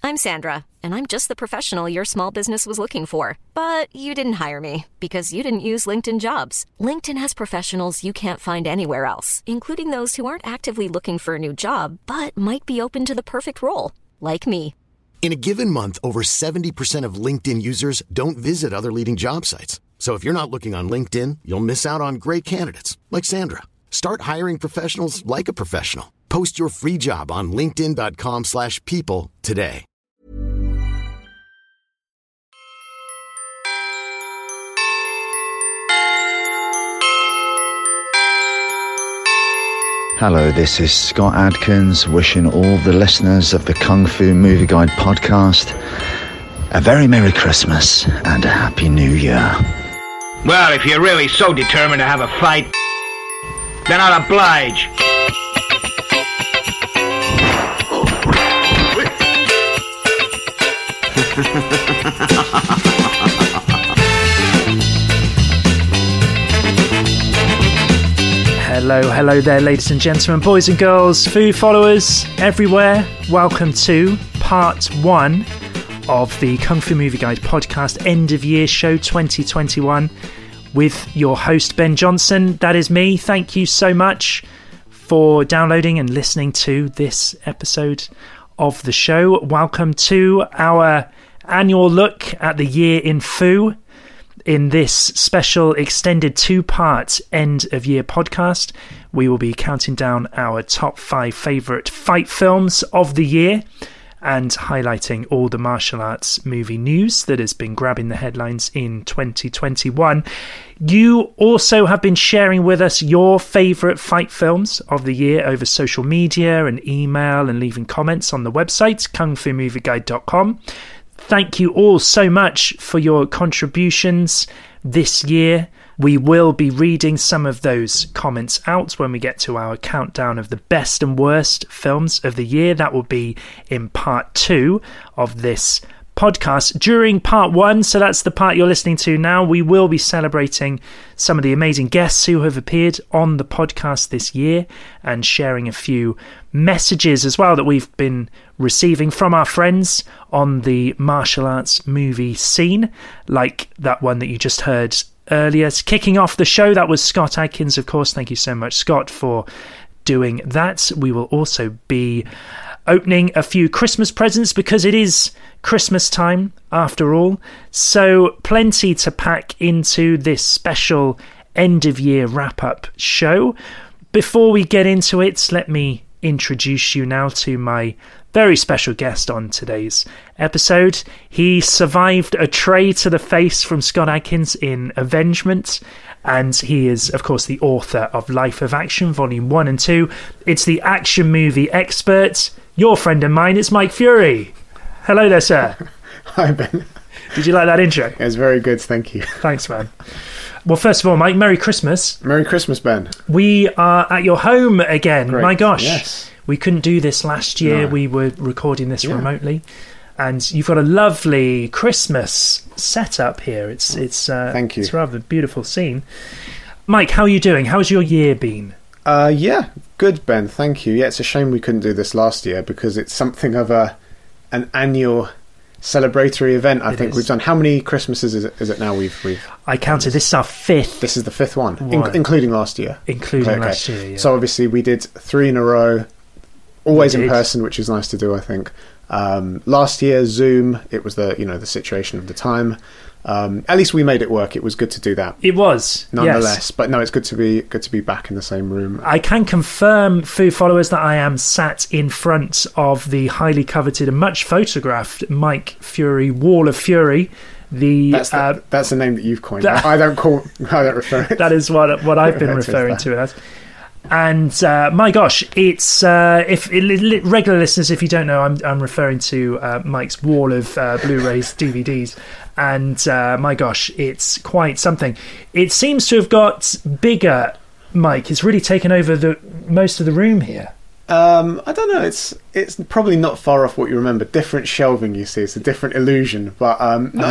I'm Sandra, and I'm just the professional your small business was looking for. But you didn't hire me because you didn't use LinkedIn Jobs. LinkedIn has professionals you can't find anywhere else, including those who aren't actively looking for a new job, but might be open to the perfect role, like me. In a given month, over 70% of LinkedIn users don't visit other leading job sites. So if you're not looking on LinkedIn, you'll miss out on great candidates like Sandra. Start hiring professionals like a professional. Post your free job on linkedin.com/people today. Hello, this is Scott Adkins wishing all the listeners of the Kung Fu Movie Guide podcast a very Merry Christmas and a Happy New Year. Well, if you're really so determined to have a fight, then I'll oblige. Hello there, ladies and gentlemen, boys and girls, Fu followers everywhere. Welcome to part 1 of the Kung Fu Movie Guide podcast end of year show 2021 with your host Ben Johnson. That is me. Thank you so much for downloading and listening to this episode of the show. Welcome to our annual look at the year in Fu. In this special extended 2-part end of year podcast, we will be counting down our top 5 favourite fight films of the year and highlighting all the martial arts movie news that has been grabbing the headlines in 2021. You also have been sharing with us your favourite fight films of the year over social media and email and leaving comments on the website, kungfumovieguide.com. Thank you all so much for your contributions this year. We will be reading some of those comments out when we get to our countdown of the best and worst films of the year. That will be in part 2 of this podcast. During part 1, so that's the part you're listening to now, we will be celebrating some of the amazing guests who have appeared on the podcast this year and sharing a few messages as well that we've been receiving from our friends on the martial arts movie scene, like that one that you just heard earlier. Kicking off the show, that was Scott Adkins, of course. Thank you so much, Scott, for doing that. We will also be opening a few Christmas presents because it is Christmas time after all, so plenty to pack into this special end of year wrap up show. Before we get into it, let me introduce you now to my very special guest on today's episode. He survived a tray to the face from Scott Adkins in Avengement, and he is, of course, the author of Life of Action, Volume 1 and 2. It's the action movie expert, your friend and mine, it's Mike Fury. Hello there, sir. Hi, Ben. Did you like that intro? It was very good, thank you. Thanks, man. Well, first of all, Mike, Merry Christmas. Merry Christmas, Ben. We are at your home again. Great. My gosh. Yes. We couldn't do this last year. No. We were recording this remotely. And you've got a lovely Christmas setup here. It's thank you. It's a rather beautiful scene. Mike, how are you doing? How's your year been? Yeah, good, Ben, thank you. Yeah, it's a shame we couldn't do this last year because it's something of an annual celebratory event. I think we've done. How many Christmases is it now? We've I counted. This is our 5th. This is the 5th one. Including last year. Including last year. Yeah. So obviously we did 3 in a row, always in person, which is nice to do, I think. Last year, Zoom. It was the situation of the time. At least we made it work. It was good to do that. It was, nonetheless. Yes. But no, it's good to be back in the same room. I can confirm, Fu followers, that I am sat in front of the highly coveted and much photographed Mike Fury Wall of Fury. That's the name that you've coined. I don't refer it. That is what I've been referring to it as. And my gosh, it's regular listeners, if you don't know, I'm referring to Mike's wall of Blu-rays, DVDs, and my gosh, it's quite something. It seems to have got bigger, Mike. It's really taken over most of the room here. I don't know. It's probably not far off what you remember. Different shelving, you see. It's a different illusion, but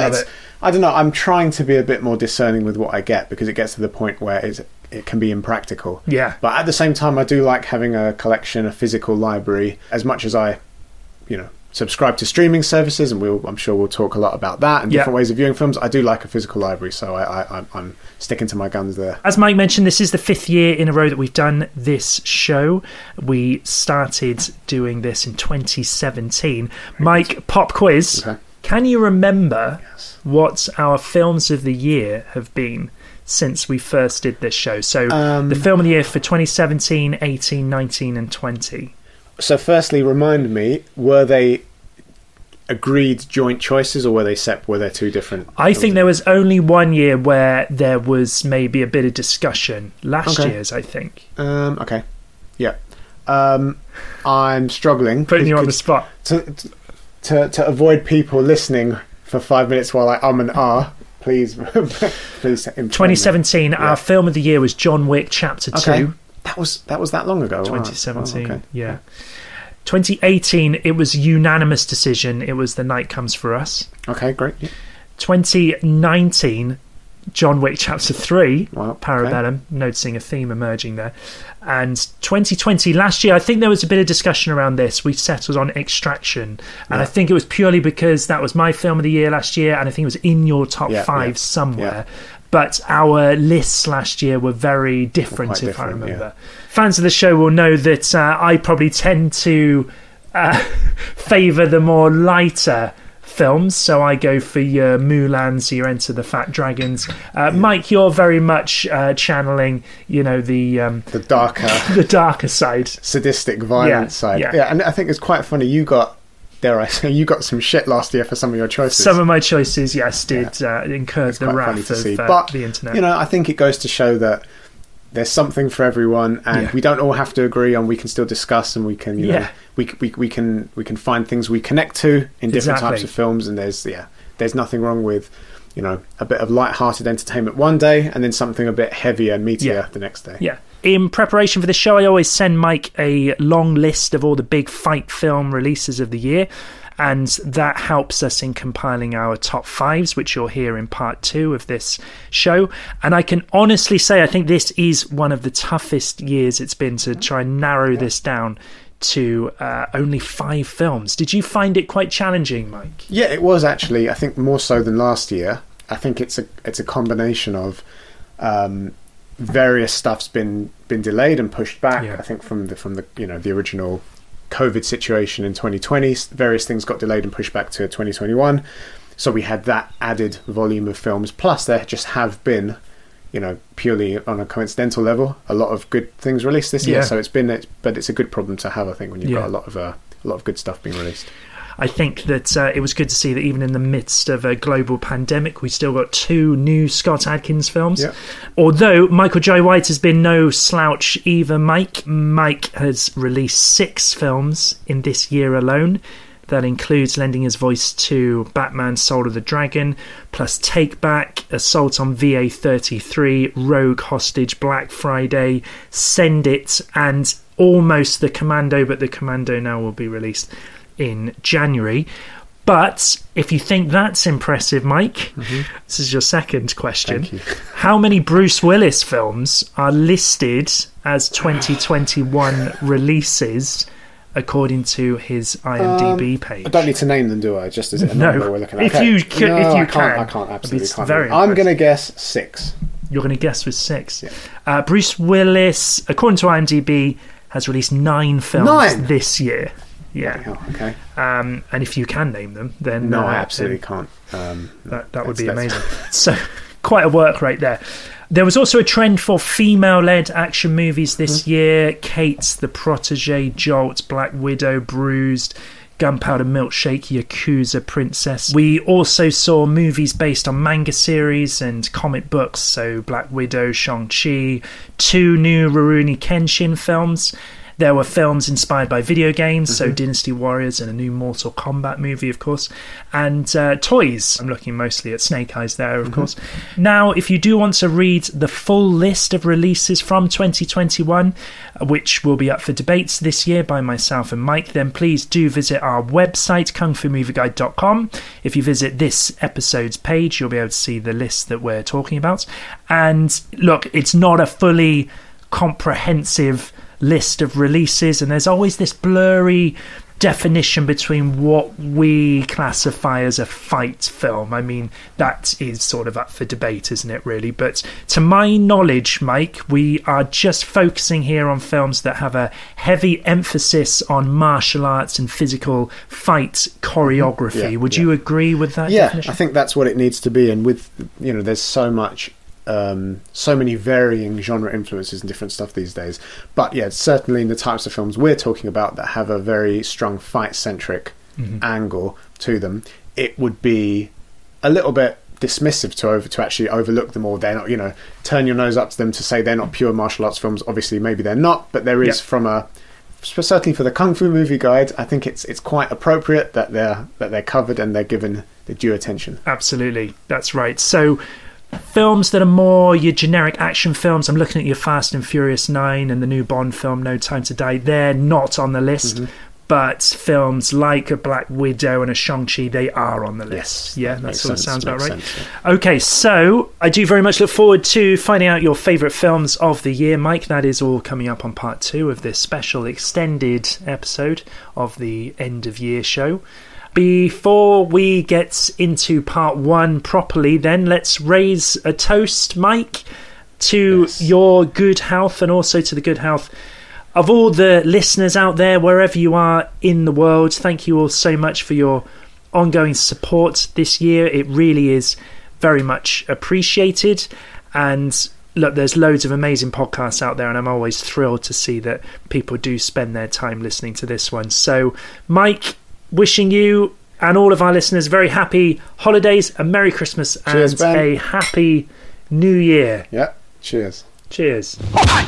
I don't know. I'm trying to be a bit more discerning with what I get because it gets to the point where it can be impractical. Yeah. But at the same time, I do like having a collection, a physical library, as much as I, subscribe to streaming services, and I'm sure we'll talk a lot about that and different ways of viewing films. I do like a physical library, so I'm sticking to my guns there. As Mike mentioned, this is the 5th year in a row that we've done this show. We started doing this in 2017. Mike, pop quiz. Okay. Can you remember what our films of the year have been since we first did this show? So the film of the year for 2017, 18, 19 and 20. So firstly, remind me, were they agreed joint choices, or were they were there two different? I think there was only one year where there was maybe a bit of discussion. Last year's, I think. Okay. Yeah. I'm struggling. Putting you on the spot. To avoid people listening for 5 minutes while I and ah, please 2017, our film of the year was John Wick Chapter 2. That was that long ago. 2017, oh, okay. Yeah. 2018, it was a unanimous decision. It was The Night Comes For Us. Okay, great. Yeah. 2019, John Wick Chapter 3, wow, Parabellum, okay. Noticing a theme emerging there. And 2020, last year, I think there was a bit of discussion around this. We settled on Extraction. And I think it was purely because that was my film of the year last year, and I think it was in your top 5 somewhere. Yeah. But our lists last year were very different, if I remember. Yeah. Fans of the show will know that I probably tend to favour the more lighter films, so I go for your Mulans, your Enter the Fat Dragons. Mike, you're very much channeling, the darker side, sadistic, violent side. Yeah, and I think it's quite funny. You got some shit last year for some of your choices. Some of my choices, yes, did incur the wrath of the internet. I think it goes to show that there's something for everyone, and we don't all have to agree on. We can still discuss, and we can, we can find things we connect to in different types of films. And there's nothing wrong with, a bit of light-hearted entertainment one day, and then something a bit heavier and meatier the next day. Yeah. In preparation for the show, I always send Mike a long list of all the big fight film releases of the year, and that helps us in compiling our top 5s, which you'll hear in part 2 of this show. And I can honestly say I think this is one of the toughest years it's been to try and narrow this down to only 5 films. Did you find it quite challenging, Mike? Yeah, it was actually. I think more so than last year. I think it's a combination of various stuff's been delayed and pushed back. I think from the original COVID situation in 2020, various things got delayed and pushed back to 2021. So we had that added volume of films. Plus, there just have been, purely on a coincidental level, a lot of good things released this year. So but it's a good problem to have, I think, when you've got a lot of good stuff being released. I think that it was good to see that even in the midst of a global pandemic, we still got 2 new Scott Adkins films. Yeah. Although Michael Jai White has been no slouch either, Mike. Mike has released 6 films in this year alone. That includes lending his voice to Batman Soul of the Dragon, plus Take Back, Assault on VA33, Rogue Hostage, Black Friday, Send It, and almost The Commando, but The Commando now will be released in January. But if you think that's impressive, Mike, this is your second question. Thank you. How many Bruce Willis films are listed as 2021 releases according to his IMDb page? I don't need to name them, do I? Just as a number we're looking at. If you can, I can't absolutely can't. I'm going to guess 6. You're going to guess with 6. Yeah. Bruce Willis, according to IMDb, has released 9 films this year. Yeah. Oh, okay. And if you can name them, then no, I absolutely can't. That would be amazing. So, quite a work right there. There was also a trend for female-led action movies this year. Kate, The Protégé, Jolt, Black Widow, Bruised, Gunpowder Milkshake, Yakuza Princess. We also saw movies based on manga series and comic books, so Black Widow, Shang-Chi, 2 new Rurouni Kenshin films. There were films inspired by video games, so Dynasty Warriors and a new Mortal Kombat movie, of course, and toys. I'm looking mostly at Snake Eyes there, of course. Now, if you do want to read the full list of releases from 2021, which will be up for debates this year by myself and Mike, then please do visit our website, kungfumovieguide.com. If you visit this episode's page, you'll be able to see the list that we're talking about. And look, it's not a fully comprehensive list of releases, and there's always this blurry definition between what we classify as a fight film. I mean, that is sort of up for debate, isn't it, really? But to my knowledge, Mike, we are just focusing here on films that have a heavy emphasis on martial arts and physical fight choreography. Would you agree with that definition? I think that's what it needs to be. And with, there's so much, so many varying genre influences and different stuff these days. But yeah, certainly in the types of films we're talking about that have a very strong fight-centric angle to them, it would be a little bit dismissive to actually overlook them, or they're not, turn your nose up to them to say they're not pure martial arts films. Obviously, maybe they're not, but there is certainly for the Kung Fu Movie Guide, I think it's quite appropriate that they're covered and they're given the due attention. Absolutely, that's right. So, films that are more your generic action films, I'm looking at your Fast and Furious 9 and the new Bond film, No Time to Die, they're not on the list. But films like a Black Widow and a Shang-Chi, they are on the list. Yeah, that sort of sounds about right. Okay, so I do very much look forward to finding out your favourite films of the year, Mike. That is all coming up on part 2 of this special extended episode of the end of year show. Before we get into part 1 properly, then let's raise a toast, Mike, to your good health and also to the good health of all the listeners out there, wherever you are in the world. Thank you all so much for your ongoing support this year. It really is very much appreciated. And look, there's loads of amazing podcasts out there, and I'm always thrilled to see that people do spend their time listening to this one. So, Mike, wishing you and all of our listeners very happy holidays, a Merry Christmas, and a Happy New Year. Yeah, cheers. Cheers.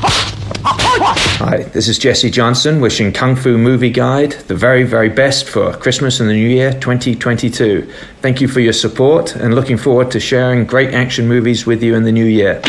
Hi, this is Jesse Johnson wishing Kung Fu Movie Guide the very, very best for Christmas and the New Year 2022. Thank you for your support and looking forward to sharing great action movies with you in the new year.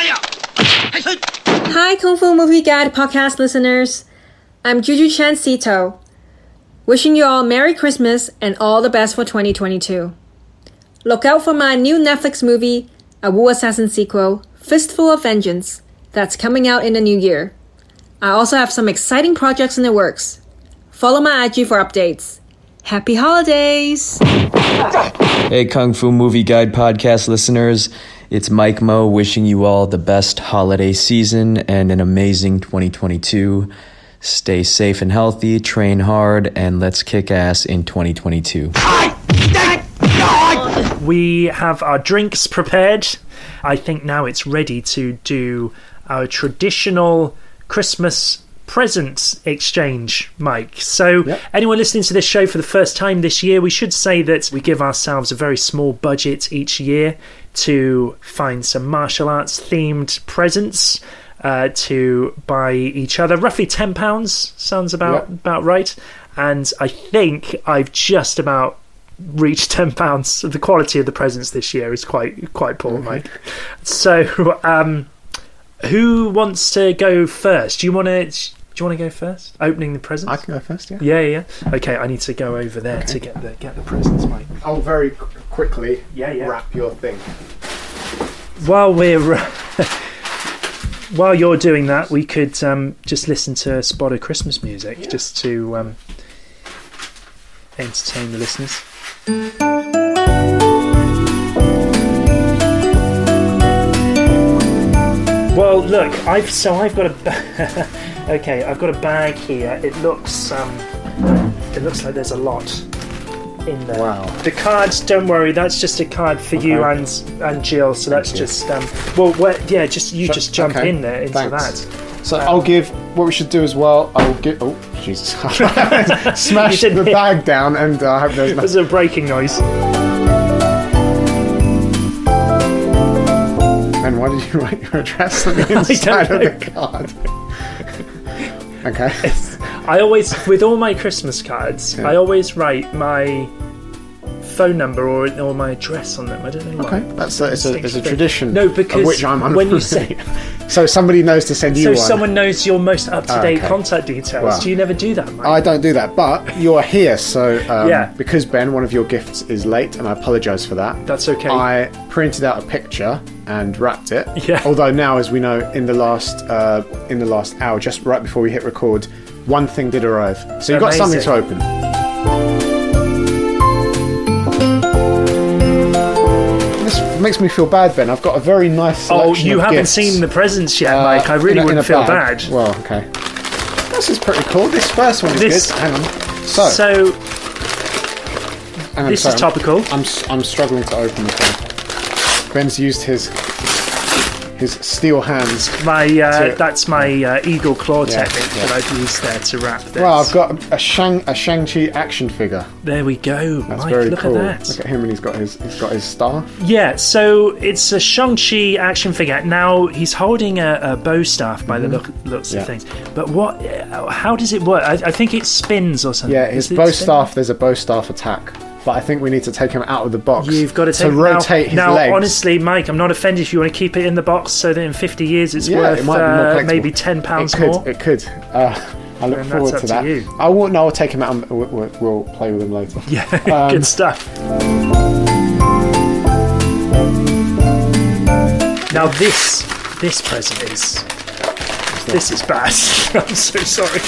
Hi, Kung Fu Movie Guide podcast listeners. I'm Juju Chan Sito, wishing you all Merry Christmas and all the best for 2022. Look out for my new Netflix movie, a Wu Assassin sequel, Fistful of Vengeance, that's coming out in the new year. I also have some exciting projects in the works. Follow my IG for updates. Happy holidays! Hey, Kung Fu Movie Guide podcast listeners. It's Mike Mo wishing you all the best holiday season and an amazing 2022. Stay safe and healthy, train hard, and let's kick ass in 2022. We have our drinks prepared. I think now it's ready to do our traditional Christmas present exchange, Mike. So anyone listening to this show for the first time this year, we should say that we give ourselves a very small budget each year to find some martial arts themed presents to buy each other. Roughly £10 sounds about right. And I think I've just about reached £10. The quality of the presents this year is quite poor, Mike. So who wants to go first? Do you want to go first? Opening the presents? I can go first, yeah. Yeah. Okay, I need to go over there to get the presents, Mike. I'll very quickly wrap your thing. While you're doing that, we could just listen to a spot of Christmas music just to entertain the listeners. Well, look, I've got a I've got a bag here. It looks like there's a lot in there. Wow. The cards, don't worry, that's just a card for you and Jill. So that's just just jump in there into that. So I'll give. What we should do as well, I'll give. Oh Jesus! Smash the bag down, and I hope there's. There's a breaking noise. And why did you write your address on the inside of the card? Okay. I always, with all my Christmas cards, I always write my phone number or my address on them. I don't know why. Okay, it's a tradition. No, because of which I'm when you say, so somebody knows to send you one. So someone knows your most up-to-date contact details. Well, do you never do that, Mike? I don't do that, but you're here, so because Ben, one of your gifts is late, and I apologise for that. That's okay. I printed out a picture and wrapped it. Yeah. Although now, as we know, in the last hour, just right before we hit record, one thing did arrive. So you've got something to open. This makes me feel bad, Ben. I've got a very nice selection of you haven't gifts. seen the presents yet, Mike. I really wouldn't feel bad. Well, okay. This is pretty cool. This first one is good. Hang on. So this is topical. I'm struggling to open this one. Ben's used his steel hands. That's my eagle claw technique that I've used there to wrap this. Well, I've got a Shang-Chi action figure. There we go. That's Mike, very look cool. at that. Look at him, and he's got his staff. Yeah, so it's a Shang-Chi action figure. Now he's holding a bow staff by the looks of things. But how does it work? I think it spins or something. Yeah, his bow staff. There's a bow staff attack. But I think we need to take him out of the box. You've got to rotate his legs. Now, honestly, Mike, I'm not offended if you want to keep it in the box so that in 50 years it's worth maybe £10 more. It could. I look forward to that. I'll take him out and we'll play with him later. Yeah, good stuff. Now this present is... This is bad. I'm so sorry.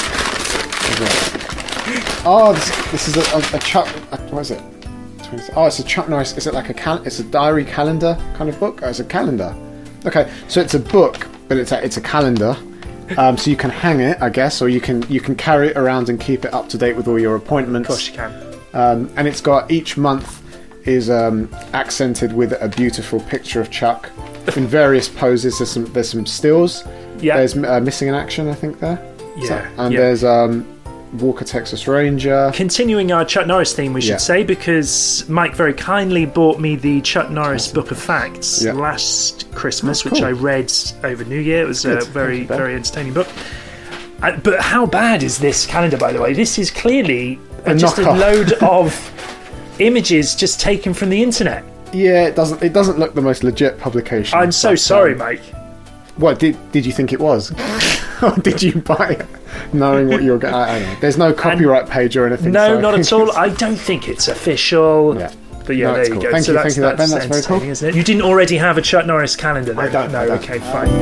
Oh, this is a Chuck. What is it? Oh, it's a Chuck Norris. Is it like it's a diary calendar kind of book? Oh, it's a calendar. Okay, so it's a book, but it's a calendar. So you can hang it, I guess, or you can carry it around and keep it up to date with all your appointments. Of course you can. And it's got each month is accented with a beautiful picture of Chuck in various poses. There's some stills. Yeah. There's Missing in Action, I think there. Yeah. And there's Walker Texas Ranger. Continuing our Chuck Norris theme, we should say, because Mike very kindly bought me the Chuck Norris Book of Facts last Christmas, which I read over New Year. It was a very, very entertaining book. But how bad is this calendar, by the way? This is clearly just a load of images just taken from the internet. Yeah, it doesn't look the most legit publication. I'm so sorry, Mike. What did you think it was? Or did you buy it knowing what you're going? I don't know. There's no copyright page or anything. No, not at all. I don't think it's official. Yeah. But yeah, there you go. Thank you for that, Ben. That's very cool. Isn't it? You didn't already have a Chuck Norris calendar, then? I don't. No, okay, fine.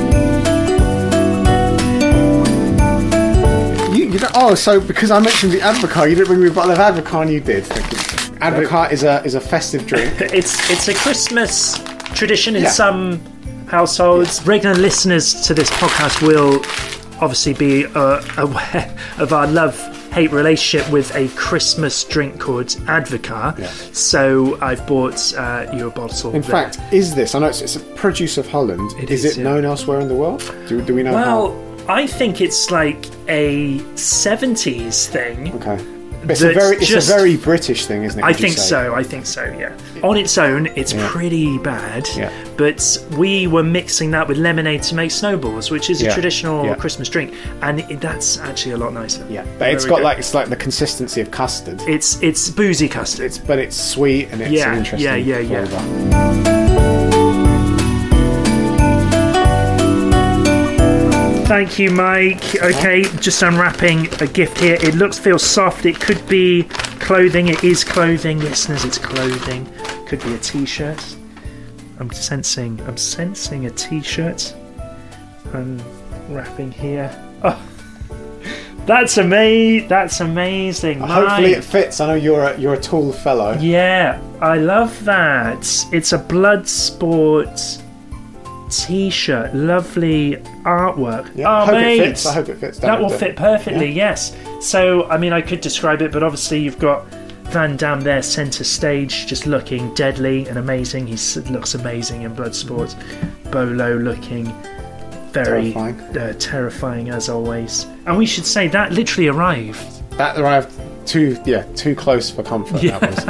You don't, so because I mentioned the Advocaat, you didn't bring me a bottle of Advocaat, and you did. Thank you. Advocaat is a festive drink. It's a Christmas tradition in some households. Regular listeners to this podcast will obviously be aware of our love-hate relationship with a Christmas drink called Advocaat. So I've bought you a bottle. In fact, is this? I know it's a produce of Holland. Is it known elsewhere in the world? Do we know how? Well, I think it's like a 70s thing. Okay. It's a very British thing, isn't it? I think so, yeah. On its own, it's pretty bad, but we were mixing that with lemonade to make snowballs, which is a traditional Christmas drink, and that's actually a lot nicer. Yeah, but it's like the consistency of custard. It's boozy custard. But it's sweet and it's an interesting flavour. Thank you, Mike. Okay, just unwrapping a gift here. It feels soft. It could be clothing. It is clothing, listeners. It's clothing. Could be a t-shirt. I'm sensing a t-shirt. Unwrapping here. Oh, that's amazing. Hopefully it fits. I know you're a tall fellow. Yeah, I love that. It's a Bloodsport t-shirt, lovely artwork. I hope it fits. That will fit perfectly. Yes. So I mean, I could describe it, but obviously you've got Van Damme there, centre stage, just looking deadly and amazing. He looks amazing in Bloodsport. Bolo looking very terrifying as always. And we should say that literally arrived. That arrived too close for comfort. Yeah. That was.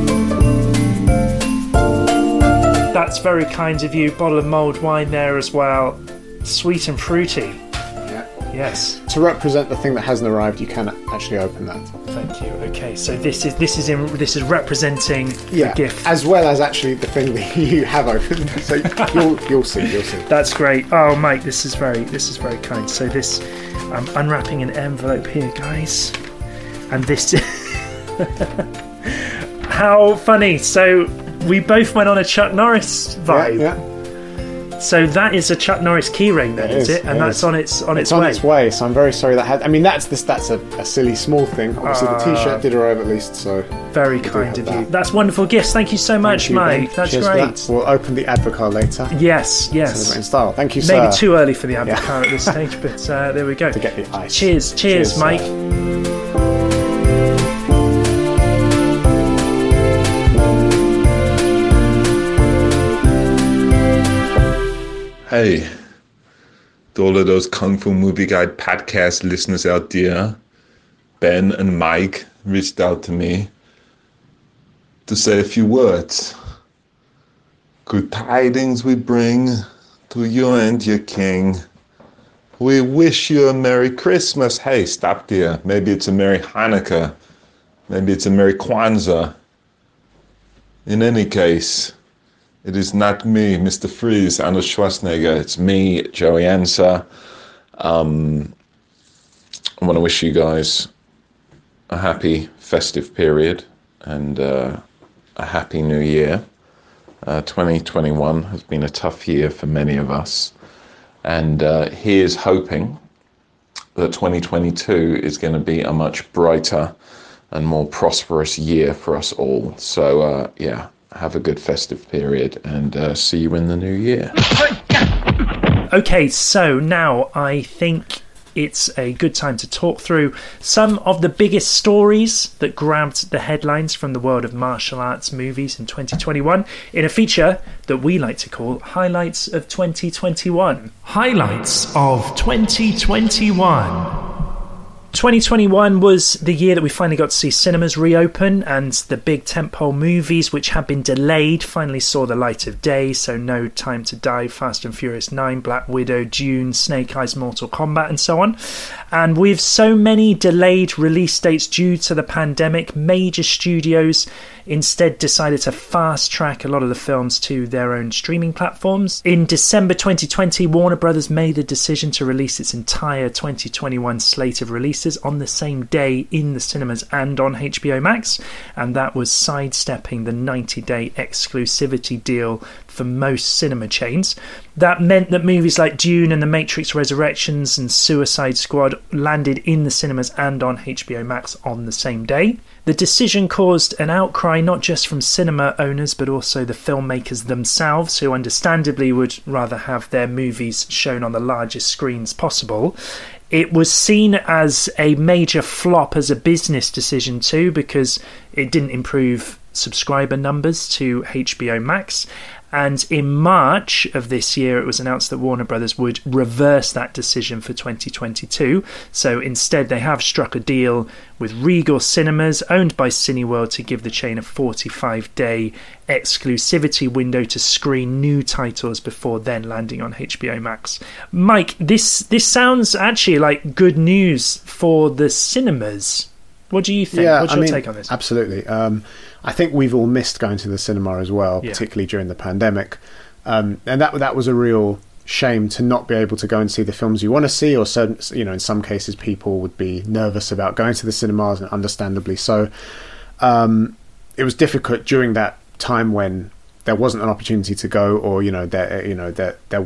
That's very kind of you. Bottle of mulled wine there as well. Sweet and fruity. Yeah. Yes. To represent the thing that hasn't arrived, you can actually open that. Thank you. Okay, so this is representing the gift, as well as actually the thing that you have opened. So you'll see. That's great. Oh, Mike, this is very kind. So this, I'm unwrapping an envelope here, guys, and this. How funny! So we both went on a Chuck Norris vibe. So that is a Chuck Norris keyring, then, is it? And that's on its way. It's on its way. So I'm very sorry that's a silly small thing. Obviously, the T-shirt did arrive at least. So very kind of you. That's wonderful gifts. Thank you so much, Mike. That's Cheers great. That. We'll open the Advocar later. Yes. In style. Thank you, sir. Maybe too early for the Advocar at this stage, but there we go. To get the ice. Cheers, Mike. Hey, to all of those Kung Fu Movie Guide podcast listeners out there, Ben and Mike reached out to me to say a few words. Good tidings we bring to you and your king. We wish you a Merry Christmas. Hey, stop there. Maybe it's a Merry Hanukkah. Maybe it's a Merry Kwanzaa. In any case, it is not me, Mr. Freeze, Arnold Schwarzenegger. It's me, Joey Ansa. I want to wish you guys a happy festive period and a happy new year. 2021 has been a tough year for many of us. And here's hoping that 2022 is going to be a much brighter and more prosperous year for us all. So, have a good festive period and see you in the new year. Okay, so now I think it's a good time to talk through some of the biggest stories that grabbed the headlines from the world of martial arts movies in 2021 in a feature that we like to call Highlights of 2021. Highlights of 2021. 2021 was the year that we finally got to see cinemas reopen, and the big tentpole movies which had been delayed finally saw the light of day. So No Time to Die, Fast and Furious 9, Black Widow, Dune, Snake Eyes, Mortal Kombat and so on. And with so many delayed release dates due to the pandemic, major studios instead decided to fast track a lot of the films to their own streaming platforms. In December 2020, Warner Brothers made the decision to release its entire 2021 slate of releases on the same day in the cinemas and on HBO Max, and that was sidestepping the 90-day exclusivity deal for most cinema chains. That meant that movies like Dune and The Matrix Resurrections and Suicide Squad landed in the cinemas and on HBO Max on the same day. The decision caused an outcry not just from cinema owners but also the filmmakers themselves, who understandably would rather have their movies shown on the largest screens possible. It was seen as a major flop as a business decision too, because it didn't improve subscriber numbers to HBO Max. And in March of this year, it was announced that Warner Brothers would reverse that decision for 2022. So instead, they have struck a deal with Regal Cinemas, owned by Cineworld, to give the chain a 45-day exclusivity window to screen new titles before then landing on HBO Max. Mike, this sounds actually like good news for the cinemas. What do you think? What's your take on this? Absolutely. I think we've all missed going to the cinema as well, particularly during the pandemic. And that was a real shame to not be able to go and see the films you want to see, or certain, in some cases people would be nervous about going to the cinemas, and understandably so. It was difficult during that time when there wasn't an opportunity to go, or there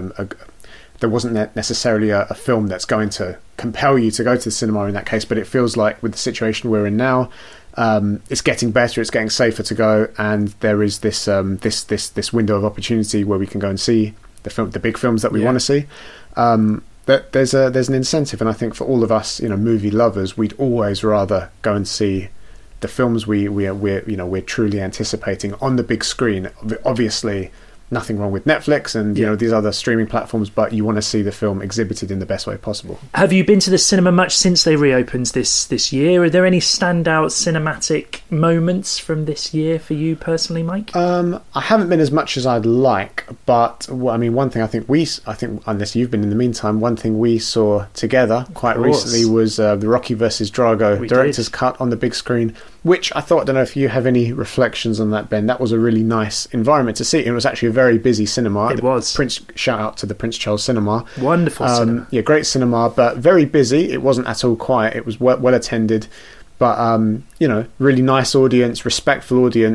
wasn't necessarily a film that's going to compel you to go to the cinema in that case. But it feels like with the situation we're in now, it's getting better, it's getting safer to go, and there is this window of opportunity where we can go and see the big films that we want to see. But there's an incentive, and I think for all of us, movie lovers, we'd always rather go and see the films we're truly anticipating on the big screen. Obviously, nothing wrong with Netflix and these other streaming platforms, but you want to see the film exhibited in the best way possible. Have you been to the cinema much since they reopened this year? Are there any standout cinematic moments from this year for you personally, Mike? I haven't been as much as I'd like, but one thing I think unless you've been in the meantime, one thing we saw together quite recently was the Rocky vs. Drago director's cut on the big screen, which I thought, I don't know if you have any reflections on that, Ben. That was a really nice environment to see. It was actually a very busy cinema. It was. Shout out to the Prince Charles Cinema. Wonderful cinema. Yeah, great cinema, but very busy. It wasn't at all quiet. It was well attended, but really nice audience, respectful audience.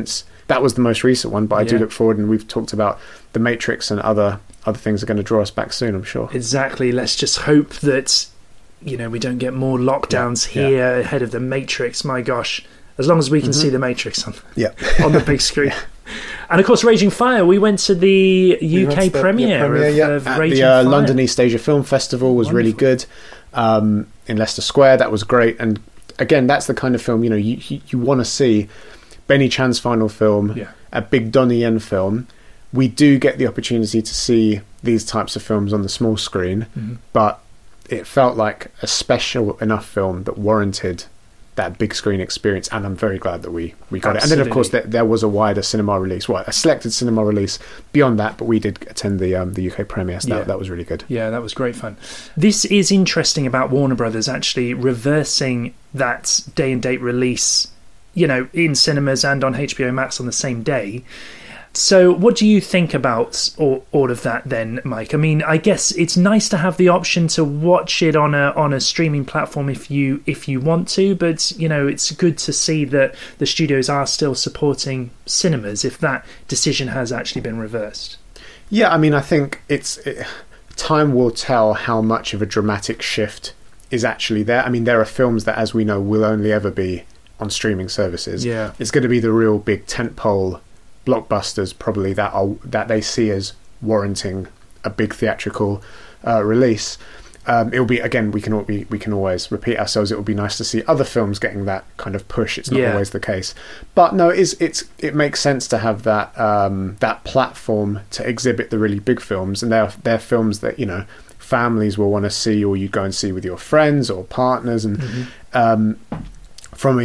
that was the most recent one, but I do look forward, and we've talked about The Matrix and other things are going to draw us back soon, I'm sure. Exactly. Let's just hope that, we don't get more lockdowns here ahead of The Matrix. My gosh, as long as we can see The Matrix on the big screen. And of course, Raging Fire, we went to the UK premiere of Raging Fire. The London East Asia Film Festival was really good. In Leicester Square, that was great. And again, that's the kind of film, you want to see. Benny Chan's final film, a big Donnie Yen film. We do get the opportunity to see these types of films on the small screen, but it felt like a special enough film that warranted that big screen experience, and I'm very glad that we got it. And then, of course, there was a wider cinema release, a selected cinema release beyond that, but we did attend the UK premiere, so that was really good. Yeah, that was great fun. This is interesting about Warner Brothers actually reversing that day and date release, in cinemas and on HBO Max on the same day. So what do you think about all of that then, Mike? I mean, I guess it's nice to have the option to watch it on a streaming platform if you want to, but it's good to see that the studios are still supporting cinemas if that decision has actually been reversed. Yeah, I mean, I think time will tell how much of a dramatic shift is actually there. I mean, there are films that, as we know, will only ever be on streaming services. Yeah, it's going to be the real big tentpole blockbusters probably that they see as warranting a big theatrical release. It'll be, again, we can always repeat ourselves, it will be nice to see other films getting that kind of push. It's not always the case, but no, it makes sense to have that that platform to exhibit the really big films, and they're films that families will want to see, or you go and see with your friends or partners, and from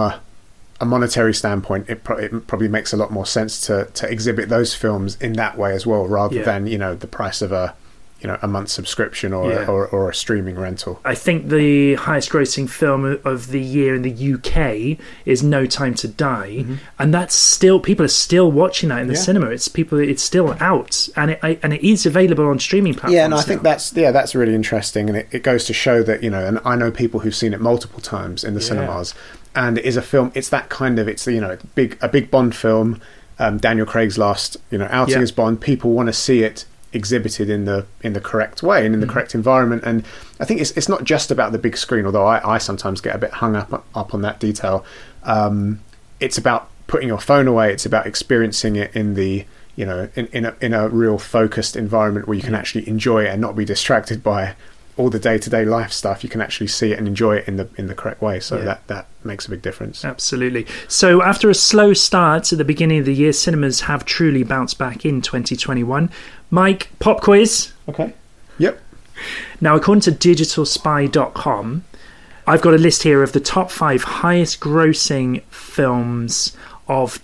a monetary standpoint, it probably makes a lot more sense to exhibit those films in that way as well, rather than the price of a month's subscription or a streaming rental. I think the highest grossing film of the year in the UK is No Time to Die, and that's still, people are still watching that in the cinema. It's still out, and it is available on streaming platforms. Yeah, and I think that's really interesting, and it goes to show that and I know people who've seen it multiple times in the cinemas. And it is a film. It's that kind of. It's a big Bond film. Daniel Craig's last outing as Bond. People want to see it exhibited in the correct way and in the correct environment. And I think it's not just about the big screen. Although I sometimes get a bit hung up on that detail. It's about putting your phone away. It's about experiencing it in the in a real focused environment where you can actually enjoy it and not be distracted by all the day-to-day life stuff. You can actually see it and enjoy it in the correct way, so that makes a big difference. Absolutely. So after a slow start at the beginning of the year, cinemas have truly bounced back in 2021. Mike, pop quiz. Okay. Yep. Now, according to digitalspy.com, I've got a list here of the top 5 highest grossing films of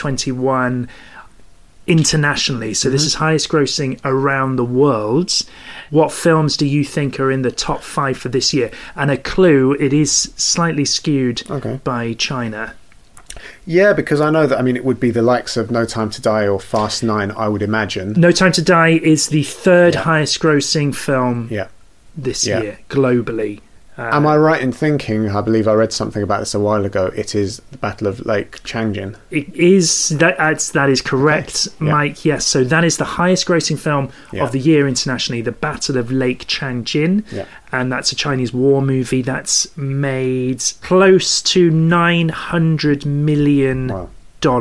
2021 internationally. So this is highest grossing around the world. What films do you think are in the top 5 for this year? And a clue, it is slightly skewed by China. Yeah, because I know that, it would be the likes of No Time to Die or Fast 9, I would imagine. No Time to Die is the third highest grossing film this year, globally. Am I right in thinking, I believe I read something about this a while ago, it is the Battle of Lake Changjin? It is, that is correct, Mike, yes. So that is the highest grossing film of the year internationally, the Battle of Lake Changjin. And that's a Chinese war movie that's made close to $900 million. Wow.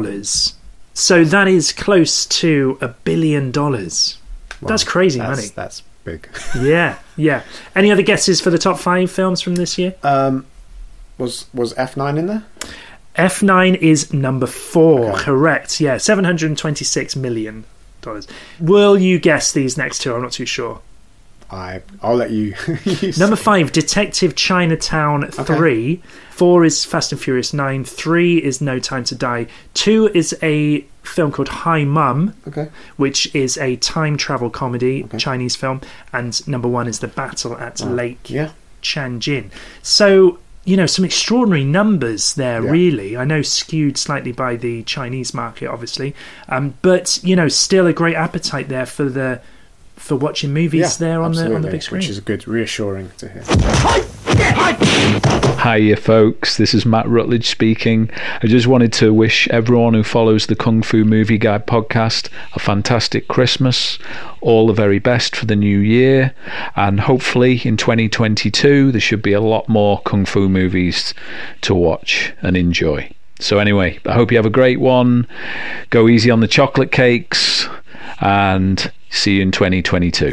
So that is close to $1 billion. Wow. That's crazy money. That's big. Yeah. Any other guesses for the top 5 films from this year? Was F9 in there? F9 is number 4, correct. Yeah, $726 million. Will you guess these next two? I'm not too sure. I'll let you. Number 5, Detective Chinatown 3. 4 is Fast and Furious 9. 3 is No Time to Die. 2 is a film called Hi Mum, which is a time travel comedy, Chinese film. And number 1 is The Battle at Lake Changjin. So, some extraordinary numbers there, really. I know skewed slightly by the Chinese market, obviously. But, still a great appetite there for watching movies there on the big screen. Which is good, reassuring to hear. Hiya folks, this is Matt Rutledge speaking. I just wanted to wish everyone who follows the Kung Fu Movie Guide podcast a fantastic Christmas, all the very best for the new year, and hopefully in 2022 there should be a lot more Kung Fu movies to watch and enjoy. So anyway, I hope you have a great one, go easy on the chocolate cakes, and see you in 2022.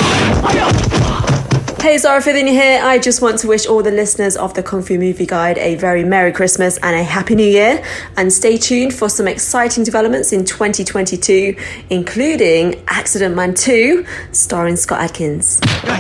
Hey, Zara Fidini here. I just want to wish all the listeners of the Kung Fu Movie Guide a very Merry Christmas and a Happy New Year. And stay tuned for some exciting developments in 2022, including Accident Man 2, starring Scott Adkins.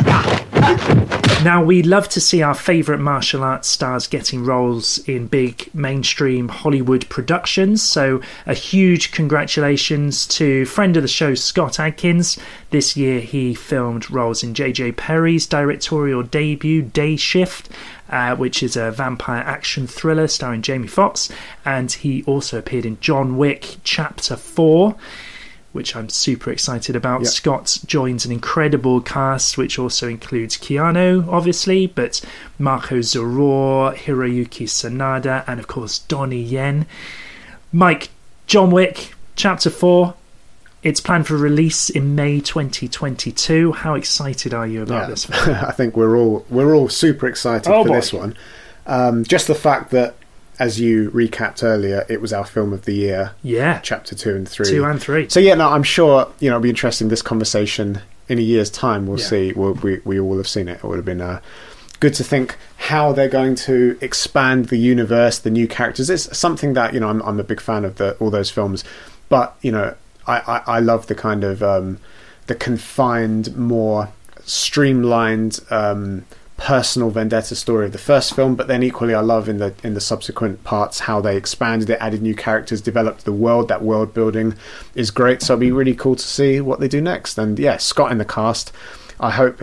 Now, we love to see our favourite martial arts stars getting roles in big mainstream Hollywood productions. So a huge congratulations to friend of the show, Scott Adkins. This year he filmed roles in J.J. Perry's directorial debut, Day Shift, which is a vampire action thriller starring Jamie Foxx. And he also appeared in John Wick Chapter 4, which I'm super excited about. Yep. Scott joins an incredible cast, which also includes Keanu, obviously, but Marco Zaror, Hiroyuki Sanada, and of course Donnie Yen. Mike, John Wick Chapter 4, it's planned for release in May 2022. How excited are you about this film? I think we're all super excited for this one. Just the fact that, as you recapped earlier, it was our film of the year. Yeah. Chapter 2 and 3. 2 and 3. So yeah, no, I'm sure, it'll be interesting, this conversation in a year's time. We'll see. We all have seen it. It would have been good to think how they're going to expand the universe, the new characters. It's something that, I'm a big fan of all those films. But, I love the kind of the confined, more streamlined, personal vendetta story of the first film, but then equally I love in the subsequent parts how they expanded it, added new characters, developed the world. That world building is great, so it'll be really cool to see what they do next. And yeah, Scott in the cast, I hope.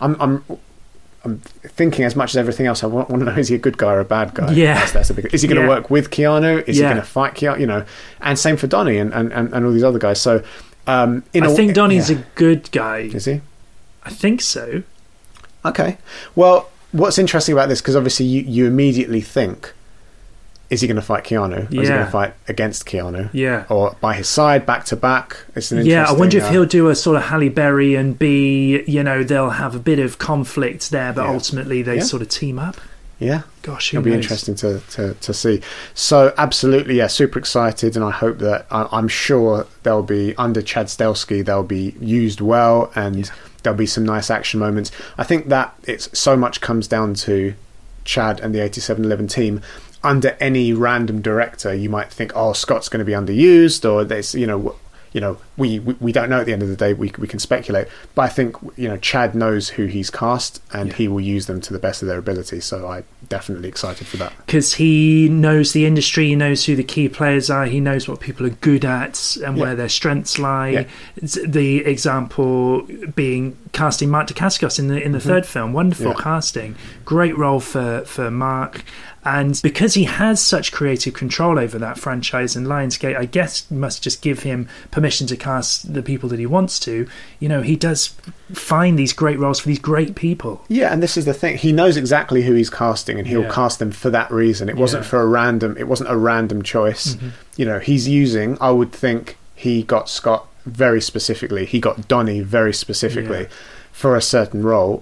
I'm thinking, as much as everything else, I want to know, is he a good guy or a bad guy? Yeah. That's a big. Is he going to work with Keanu? Is he going to fight Keanu? And same for Donnie and all these other guys. So I think Donnie's a good guy. Is he? I think so. Okay. Well, what's interesting about this, because obviously you immediately think, is he going to fight Keanu? Or is he going to fight against Keanu? Yeah. Or by his side, back to back? It's an interesting... I wonder if he'll do a sort of Halle Berry and be, they'll have a bit of conflict there, but ultimately they sort of team up. Yeah. Gosh, it'll be interesting to see. So absolutely, super excited, and I hope that, I'm sure they'll be, under Chad Stahelski, they'll be used well, and there'll be some nice action moments. I think that it's so much comes down to Chad and the 8711 team. Under any random director, you might think, Scott's going to be underused, or there's, we don't know at the end of the day. We can speculate, but I think Chad knows who he's cast, and he will use them to the best of their ability. So I'm definitely excited for that, because he knows the industry, he knows who the key players are, he knows what people are good at and where their strengths lie. The example being casting Mark Dacascos in the third film. Wonderful casting, great role for Mark. And because he has such creative control over that franchise, and Lionsgate, I guess, must just give him permission to cast the people that he wants to, he does find these great roles for these great people. Yeah, and this is the thing. He knows exactly who he's casting, and he'll cast them for that reason. It wasn't a random choice. Mm-hmm. He's using, I would think he got Scott very specifically. He got Donnie very specifically for a certain role.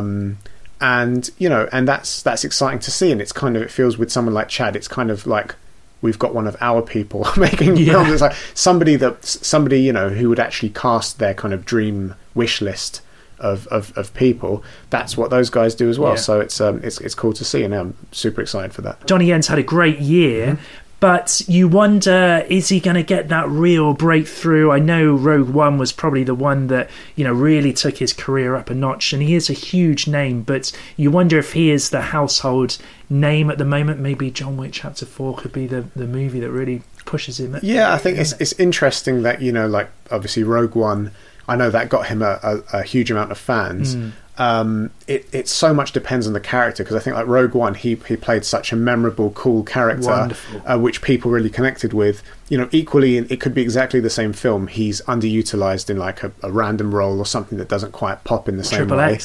And that's exciting to see, and it feels with someone like Chad, it's kind of like we've got one of our people making films. It's like somebody who would actually cast their kind of dream wish list of people. That's what those guys do as well. So it's cool to see, and I'm super excited for that. Donnie Yen's had a great year. But you wonder, is he going to get that real breakthrough? I know Rogue One was probably the one that, really took his career up a notch, and he is a huge name, but you wonder if he is the household name at the moment. Maybe John Wick Chapter 4 could be the movie that really pushes him. Yeah, I think it's interesting that, like, obviously Rogue One, I know that got him a huge amount of fans. It so much depends on the character, because I think like Rogue One, he played such a memorable, cool character, which people really connected with. Equally, it could be exactly the same film. He's underutilized in like a random role or something that doesn't quite pop in the same way.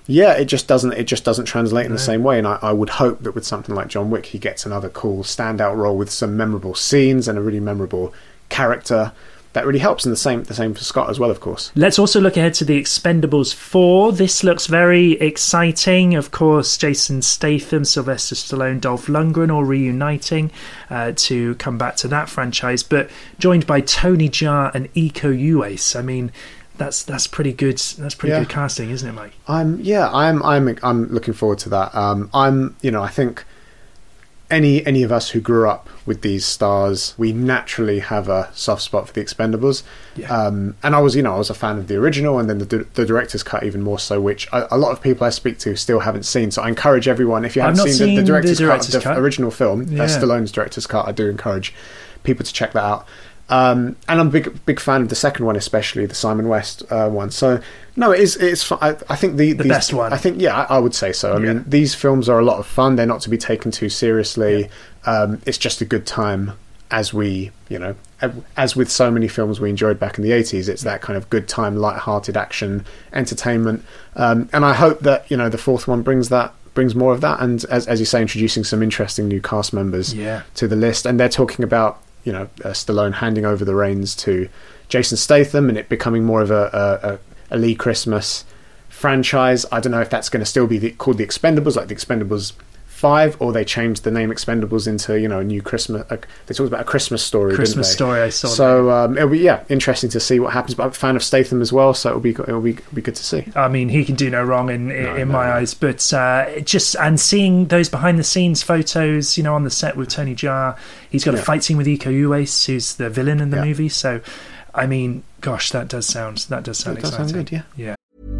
Yeah, it just doesn't translate in the same way. And I would hope that with something like John Wick, he gets another cool standout role with some memorable scenes and a really memorable character. That really helps, and the same for Scott as well, of course. Let's also look ahead to the Expendables 4. This looks very exciting. Of course, Jason Statham, Sylvester Stallone, Dolph Lundgren all reuniting to come back to that franchise, but joined by Tony Jaa and Iko Uwais. I mean, that's pretty good. That's pretty good casting, isn't it, Mike? I'm looking forward to that. I think any of us who grew up with these stars, we naturally have a soft spot for the Expendables. And I was a fan of the original, and then the director's cut even more so, which a lot of people I speak to still haven't seen. So I encourage everyone, if you haven't seen the director's cut of the original film, Stallone's director's cut, I do encourage people to check that out. And I'm a big fan of the second one, especially the Simon West one. So no, it's fun. I think the best one. I think I would say so. I mean, these films are a lot of fun. They're not to be taken too seriously. It's just a good time, as with so many films we enjoyed back in the 80s. It's that kind of good time, light-hearted action entertainment. And I hope that the fourth one brings more of that. And as you say, introducing some interesting new cast members to the list. And they're talking about Stallone handing over the reins to Jason Statham, and it becoming more of a Lee Christmas franchise. I don't know if that's going to still be called the Expendables, like the Expendables 5, or they changed the name Expendables into a new Christmas. They talked about a Christmas story. Christmas story. I saw. So it'll be interesting to see what happens. But I'm a fan of Statham as well, so it'll be good to see. I mean, he can do no wrong in my eyes. But and seeing those behind the scenes photos, on the set with Tony Jaa, he's got a fight scene with Iko Uwais, who's the villain in the movie. So, I mean, gosh, that does sound exciting. Does sound good, yeah.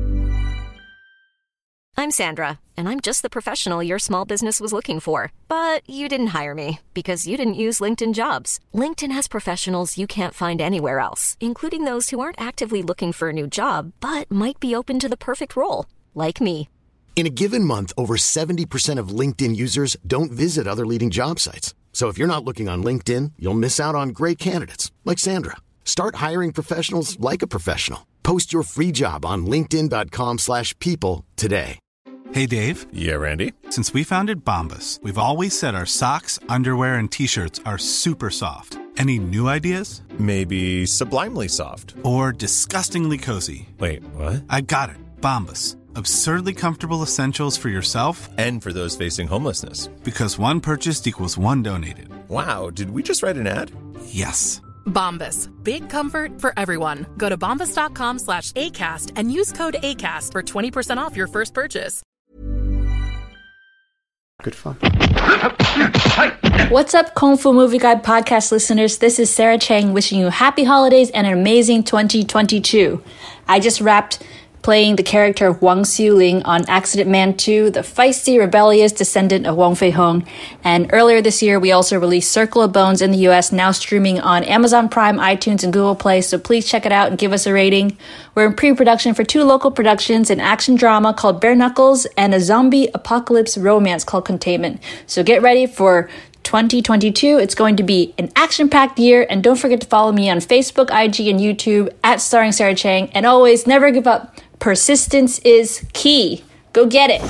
I'm Sandra, and I'm just the professional your small business was looking for. But you didn't hire me because you didn't use LinkedIn Jobs. LinkedIn has professionals you can't find anywhere else, including those who aren't actively looking for a new job, but might be open to the perfect role, like me. In a given month, over 70% of LinkedIn users don't visit other leading job sites. So if you're not looking on LinkedIn, you'll miss out on great candidates like Sandra. Start hiring professionals like a professional. Post your free job on linkedin.com/people today. Hey, Dave. Yeah, Randy. Since we founded Bombas, we've always said our socks, underwear, and T-shirts are super soft. Any new ideas? Maybe sublimely soft. Or disgustingly cozy. Wait, what? I got it. Bombas. Absurdly comfortable essentials for yourself and for those facing homelessness. Because one purchased equals one donated. Wow, did we just write an ad? Yes. Bombas. Big comfort for everyone. Go to bombas.com/ACAST and use code ACAST for 20% off your first purchase. Good fun. What's up, Kung Fu Movie Guide podcast listeners? This is Sarah Chang wishing you happy holidays and an amazing 2022. I just wrapped playing the character of Wang Xiuling on Accident Man 2, the feisty, rebellious descendant of Wang Feihong. And earlier this year, we also released Circle of Bones in the US, now streaming on Amazon Prime, iTunes, and Google Play, so please check it out and give us a rating. We're in pre-production for 2 local productions, an action drama called Bare Knuckles and a zombie apocalypse romance called Containment. So get ready for 2022. It's going to be an action-packed year, and don't forget to follow me on Facebook, IG, and YouTube at Starring Sarah Chang. And always, never give up. Persistence is key. Go get it.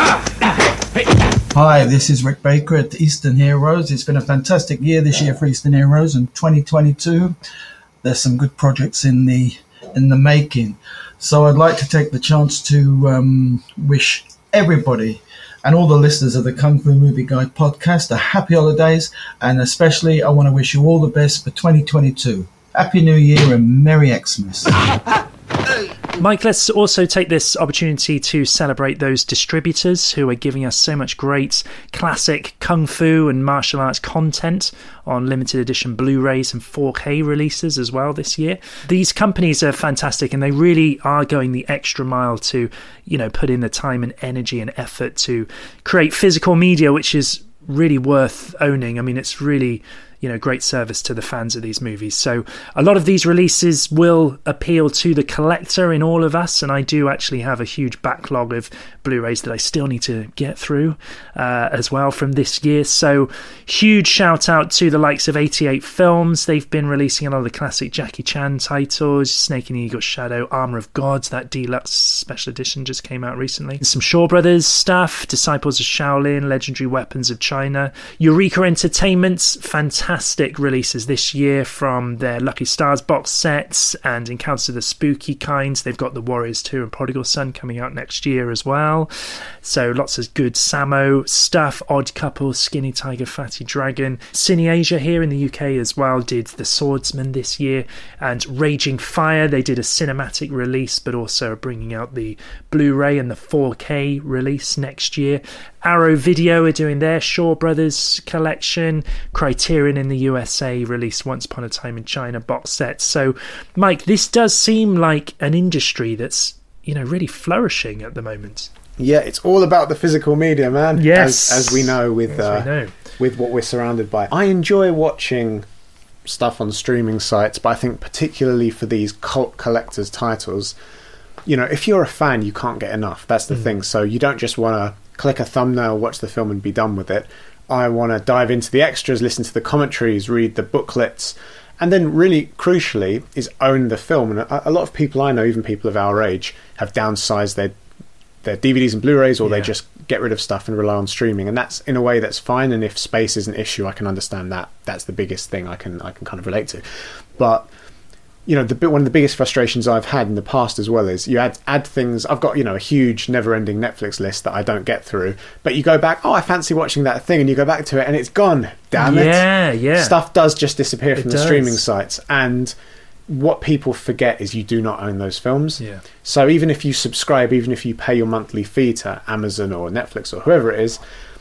Hi, this is Rick Baker at Eastern Heroes. It's been a fantastic year this year for Eastern Heroes, and 2022, there's some good projects in the making. So I'd like to take the chance to wish everybody and all the listeners of the Kung Fu Movie Guide podcast a happy holidays, and especially I want to wish you all the best for 2022. Happy New Year and Merry Xmas. Mike, let's also take this opportunity to celebrate those distributors who are giving us so much great classic kung fu and martial arts content on limited edition Blu-rays and 4K releases as well this year. These companies are fantastic, and they really are going the extra mile to, put in the time and energy and effort to create physical media, which is really worth owning. I mean, it's really great service to the fans of these movies. So a lot of these releases will appeal to the collector in all of us, and I do actually have a huge backlog of Blu-rays that I still need to get through as well from this year. So huge shout out to the likes of 88 Films. They've been releasing a lot of the classic Jackie Chan titles, Snake and the Eagle's Shadow, Armor of Gods, that deluxe special edition just came out recently. Some Shaw Brothers stuff, Disciples of Shaolin, Legendary Weapons of China. Eureka Entertainment's fantastic releases this year from their Lucky Stars box sets and Encounters of the Spooky Kinds. They've got The Warriors 2 and Prodigal Son coming out next year as well. So lots of good Samo stuff. Odd Couple, Skinny Tiger, Fatty Dragon. Cine Asia here in the UK as well did The Swordsman this year, and Raging Fire, they did a cinematic release but also are bringing out the Blu-ray and the 4K release next year. Arrow Video are doing their Shaw Brothers collection. Criterion in the USA released Once Upon a Time in China box sets. So Mike, this does seem like an industry that's really flourishing at the moment. Yeah, it's all about the physical media, man. Yes, as we know with what we're surrounded by. I enjoy watching stuff on streaming sites, but I think particularly for these cult collectors titles, if you're a fan, you can't get enough. That's the thing. So you don't just want to click a thumbnail, watch the film and be done with it. I want to dive into the extras, listen to the commentaries, read the booklets, and then really crucially is own the film. And a lot of people I know, even people of our age, have downsized their DVDs and Blu-rays, or they just get rid of stuff and rely on streaming, and that's, in a way, that's fine. And if space is an issue, I can understand that. That's the biggest thing I can kind of relate to. But one of the biggest frustrations I've had in the past as well is you add things. I've got a huge never-ending Netflix list that I don't get through, but you go back, I fancy watching that thing, and you go back to it and it's gone. Damn it! Yeah. Stuff does just disappear from the streaming sites, and what people forget is you do not own those films. Yeah. So even if you subscribe, even if you pay your monthly fee to Amazon or Netflix or whoever it is,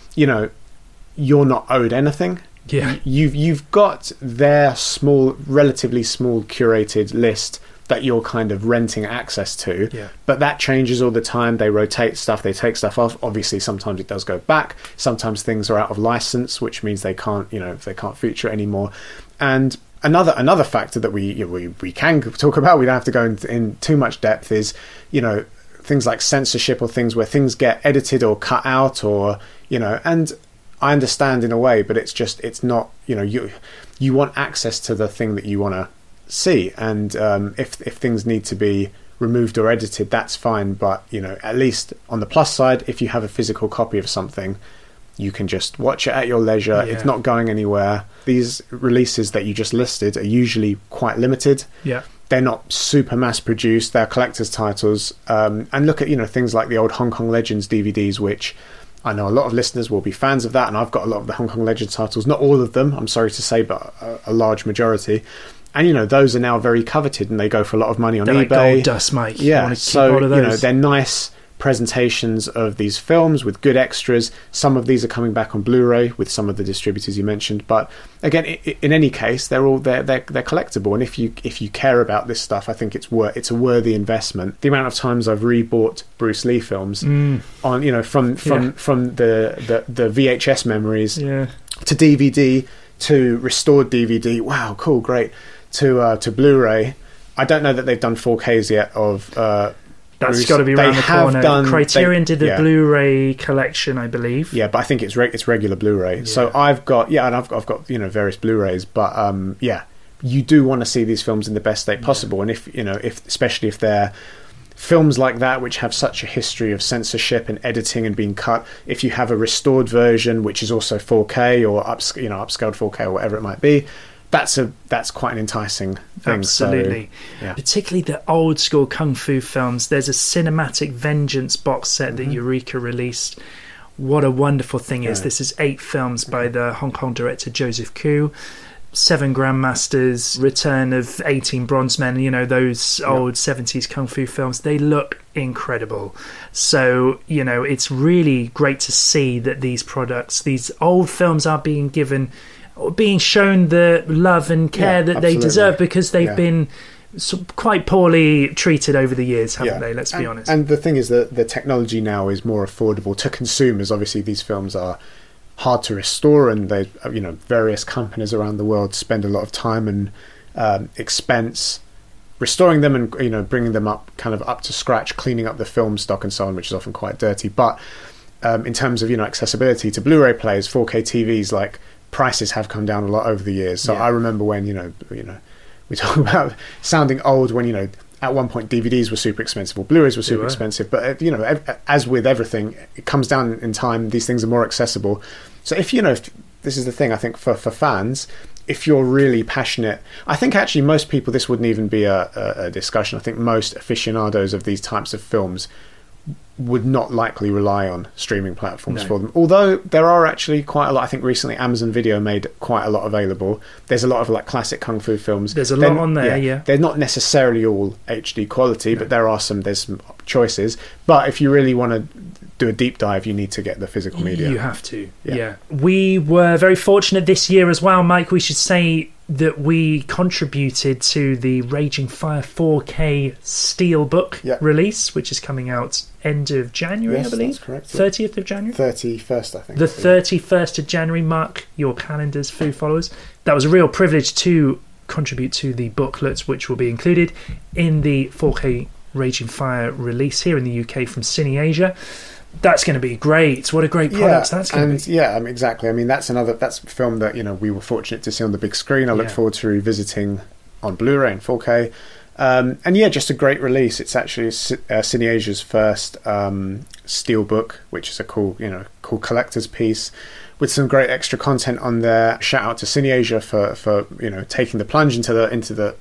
you're not owed anything. Yeah. You've got their relatively small curated list that you're kind of renting access to. Yeah. But that changes all the time. They rotate stuff, they take stuff off. Obviously, sometimes it does go back. Sometimes things are out of license, which means they can't feature anymore. And Another factor that we can talk about, we don't have to go in too much depth, is things like censorship, or things where things get edited or cut out, or and I understand in a way, but it's not you want access to the thing that you want to see, and if things need to be removed or edited, that's fine. But at least on the plus side, if you have a physical copy of something, you can just watch it at your leisure. Yeah. It's not going anywhere. These releases that you just listed are usually quite limited. Yeah. They're not super mass produced. They're collector's titles. And look at, things like the old Hong Kong Legends DVDs, which I know a lot of listeners will be fans of that. And I've got a lot of the Hong Kong Legends titles. Not all of them, I'm sorry to say, but a large majority. And, those are now very coveted, and they go for a lot of money on eBay. Like gold dust, Mike. Yeah. So, they're nice presentations of these films with good extras. Some of these are coming back on Blu-ray with some of the distributors you mentioned, but again, in any case, they're collectible, and if you care about this stuff, I think it's a worthy investment. The amount of times I've rebought Bruce Lee films on from the VHS memories to DVD to restored DVD, wow, cool, great, to Blu-ray. I don't know that they've done 4Ks yet of that's got to be around the corner. Criterion did the Blu-ray collection, I believe. Yeah, but I think it's regular Blu-ray. Yeah. So I've got various Blu-rays, but you do want to see these films in the best state possible, and if especially if they're films like that which have such a history of censorship and editing and being cut, if you have a restored version which is also 4K or upscaled 4K or whatever it might be, that's quite an enticing thing. Absolutely. So, yeah. Particularly the old school kung fu films. There's a Cinematic Vengeance box set that Eureka released. What a wonderful thing is. This is 8 films by the Hong Kong director Joseph Koo. 7 Grandmasters, Return of 18 Bronzemen, those old 70s kung fu films, they look incredible. So, it's really great to see that these old films are being shown the love and care that they deserve, because they've been quite poorly treated over the years, haven't they? Let's be honest. And the thing is that the technology now is more affordable to consumers. Obviously, these films are hard to restore, and they, various companies around the world spend a lot of time and expense restoring them and bringing them up to scratch, cleaning up the film stock and so on, which is often quite dirty. But in terms of accessibility to Blu-ray players, 4K TVs, like, prices have come down a lot over the years. So I remember when we talk about sounding old, when at one point DVDs were super expensive or Blu-rays were super expensive, but as with everything, it comes down in time. These things are more accessible. So if this is the thing, I think for fans, if you're really passionate, I think actually most people, this wouldn't even be a discussion. I think most aficionados of these types of films would not likely rely on streaming platforms for them. Although there are actually quite a lot. I think recently Amazon Video made quite a lot available. There's a lot of like classic kung fu films. There's a lot on there, yeah. They're not necessarily all HD quality, but there's some choices. But if you really want to do a deep dive, you need to get the physical media. You have to, yeah. We were very fortunate this year as well, Mike. We should say that we contributed to the Raging Fire 4K Steelbook release, which is coming out end of January, I believe. That's correct. 30th of January? 31st, I think. The 31st of January. Mark your calendars, Foo followers. That was a real privilege to contribute to the booklets, which will be included in the 4K Raging Fire release here in the UK from Cine Asia. That's going to be great. What a great product that's going to be. Yeah, exactly. I mean, that's a film that we were fortunate to see on the big screen. I look forward to revisiting on Blu-ray and 4K. And just a great release. It's actually Cine Asia's first steelbook, which is a cool collector's piece with some great extra content on there. Shout out to Cine Asia for taking the plunge into the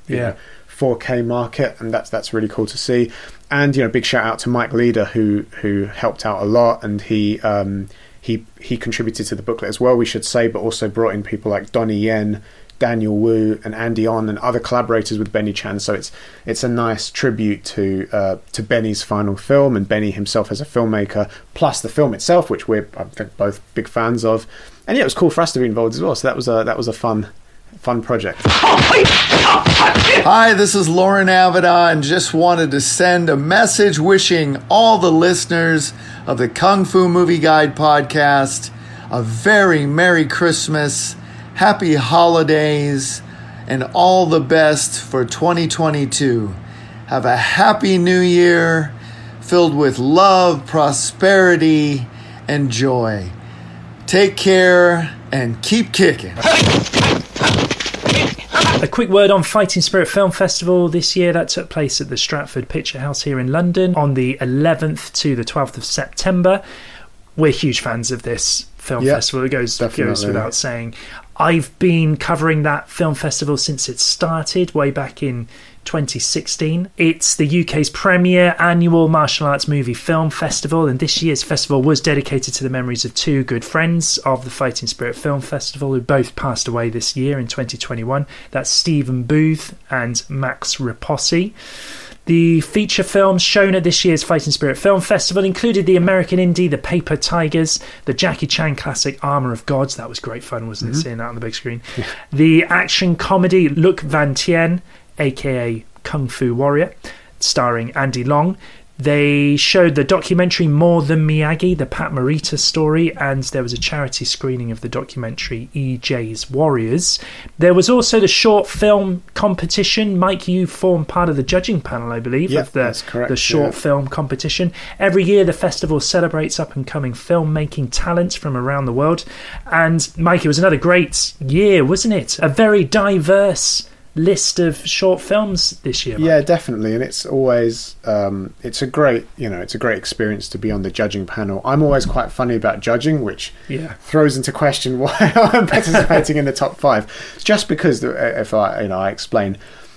4K market, and that's really cool to see. And big shout out to Mike Leader who helped out a lot, and he contributed to the booklet as well, we should say, but also brought in people like Donnie Yen, Daniel Wu, and Andy On, and other collaborators with Benny Chan. So it's a nice tribute to Benny's final film, and Benny himself as a filmmaker, plus the film itself, which we're, I think, both big fans of. And it was cool for us to be involved as well. So that was a fun project. Hi, this is Lauren Avida, and just wanted to send a message wishing all the listeners of the Kung Fu Movie Guide podcast a very Merry Christmas, Happy Holidays, and all the best for 2022. Have a Happy New Year filled with love, prosperity, and joy. Take care and keep kicking. A quick word on Fighting Spirit Film Festival this year. That took place at the Stratford Picture House here in London on the 11th to the 12th of September. We're huge fans of this film festival. It goes without saying. I've been covering that film festival since it started way back in 2016. It's the UK's premier annual martial arts movie film festival, and this year's festival was dedicated to the memories of two good friends of the Fighting Spirit Film Festival who both passed away this year in 2021. That's Stephen Booth and Max Raposi. The feature films shown at this year's Fighting Spirit Film Festival included the American indie The Paper Tigers, the Jackie Chan classic Armour of Gods. That was great fun, wasn't it, seeing that on the big screen? Yeah. The action comedy Look Van Tien, aka Kung Fu Warrior, starring Andy Long. They showed the documentary More Than Miyagi, the Pat Morita story, and there was a charity screening of the documentary EJ's Warriors. There was also the short film competition. Mike, you form part of the judging panel, I believe, of that's correct, the short film competition. Every year the festival celebrates up-and-coming filmmaking talent from around the world. And Mike, it was another great year, wasn't it? A very diverse list of short films this year, Mike. Yeah, definitely, and it's always it's a great experience to be on the judging panel. I'm always quite funny about judging, which throws into question why I'm participating in the top 5. Just because, if I explain,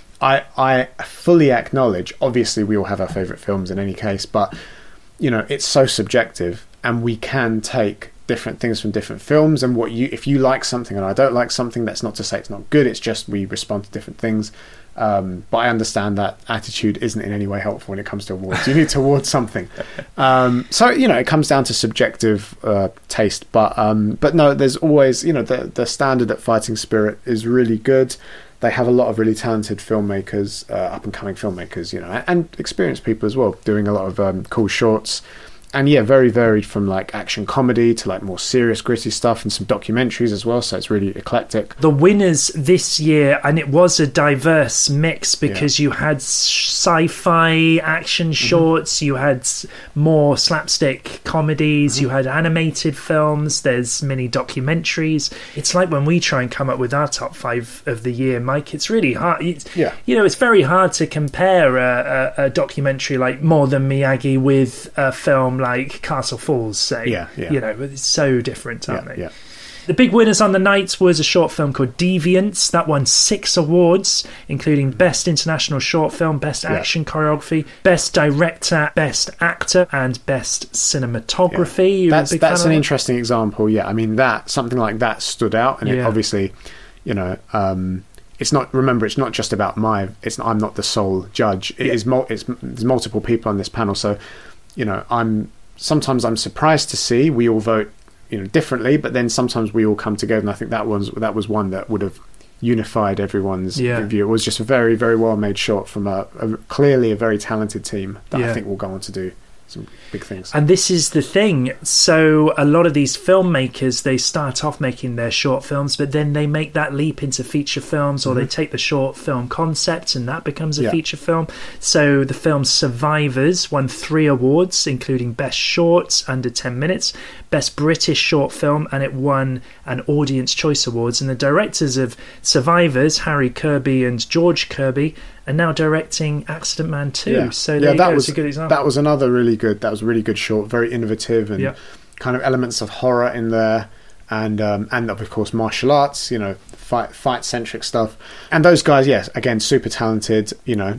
I fully acknowledge, obviously we all have our favourite films in any case, but it's so subjective, and we can take different things from different films, and if you like something and I don't like something, that's not to say it's not good, it's just we respond to different things. But I understand that attitude isn't in any way helpful when it comes to awards. You need to award something. So it comes down to subjective taste, but no, there's always the standard at Fighting Spirit is really good. They have a lot of really talented filmmakers, up and coming filmmakers, and experienced people as well, doing a lot of cool shorts. And yeah, very varied, from like action comedy to like more serious gritty stuff, and some documentaries as well, so it's really eclectic. The winners this year, and it was a diverse mix, because you had sci-fi action shorts, you had more slapstick comedies, you had animated films, there's mini documentaries. It's like when we try and come up with our top 5 of the year, Mike, it's really hard. You know, it's very hard to compare a documentary like More Than Miyagi with a film like Castle Falls, say. You know, it's so different, aren't they? The big winners on the night was a short film called Deviants. That won 6 awards, including Best International Short Film, Best Action Choreography, Best Director, Best Actor, and Best Cinematography. That's an interesting example. Yeah, I mean, something like that stood out, and it obviously, you know, it's not. Remember, it's not just about I'm not the sole judge. There's multiple people on this panel, so you know, sometimes I'm surprised to see we all vote, you know, differently, but then sometimes we all come together, and I think that was one that would have unified everyone's review. It was just a very, very well made short from clearly a very talented team that I think will go on to do some big things. And this is the thing, so a lot of these filmmakers, they start off making their short films, but then they make that leap into feature films, or they take the short film concept and that becomes a feature film. So the film Survivors won 3 awards, including Best Short under 10 minutes, Best British Short Film, and it won an Audience Choice Awards. And the directors of Survivors, Harry Kirby and George Kirby, are now directing Accident Man 2. So that was a good example. That was another really good. That was a really good short, very innovative, and kind of elements of horror in there, and of course martial arts. You know, fight centric stuff. And those guys, yes, again, super talented. You know,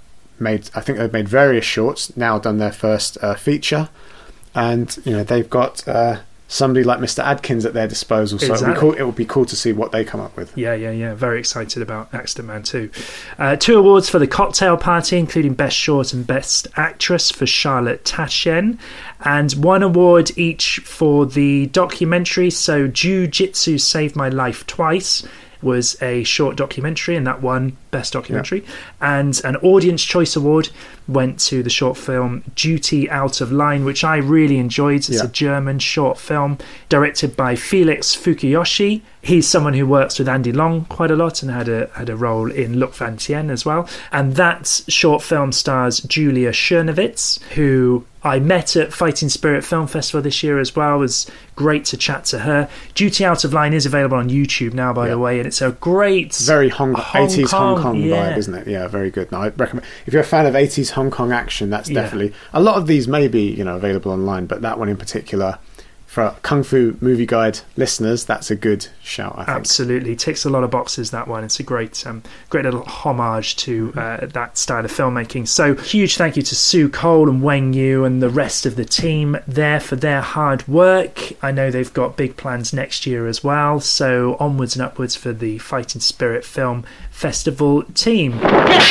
I think they've made various shorts. Now done their first feature, and you know they've got somebody like Mr. Adkins at their disposal, so it would be cool to see what they come up with. Yeah. Very excited about Accident Man 2. 2 awards for The Cocktail Party, including Best Short and Best Actress for Charlotte Taschen, and 1 award each for the documentary. So Jiu-Jitsu Saved My Life Twice was a short documentary, and that won Best Documentary. And an Audience Choice Award went to the short film Duty Out of Line, which I really enjoyed. It's a German short film directed by Felix Fukuyoshi. He's someone who works with Andy Long quite a lot and had a role in Luc Van Tien as well. And that short film stars Julia Czernowitz, who I met at Fighting Spirit Film Festival this year as well. It was great to chat to her. Duty Out of Line is available on YouTube now, by the way, and it's a great... Very 80s Hong Kong vibe, isn't it? Yeah, very good. No, I recommend... If you're a fan of 80s Hong Kong action, that's definitely... A lot of these may be, you know, available online, but that one in particular... For Kung Fu Movie Guide listeners, that's a good shout, I think. Absolutely. Ticks a lot of boxes, that one. It's a great little homage to that style of filmmaking. So huge thank you to Sue Cole and Weng Yu and the rest of the team there for their hard work. I know they've got big plans next year as well. So onwards and upwards for the Fighting Spirit Film Festival team.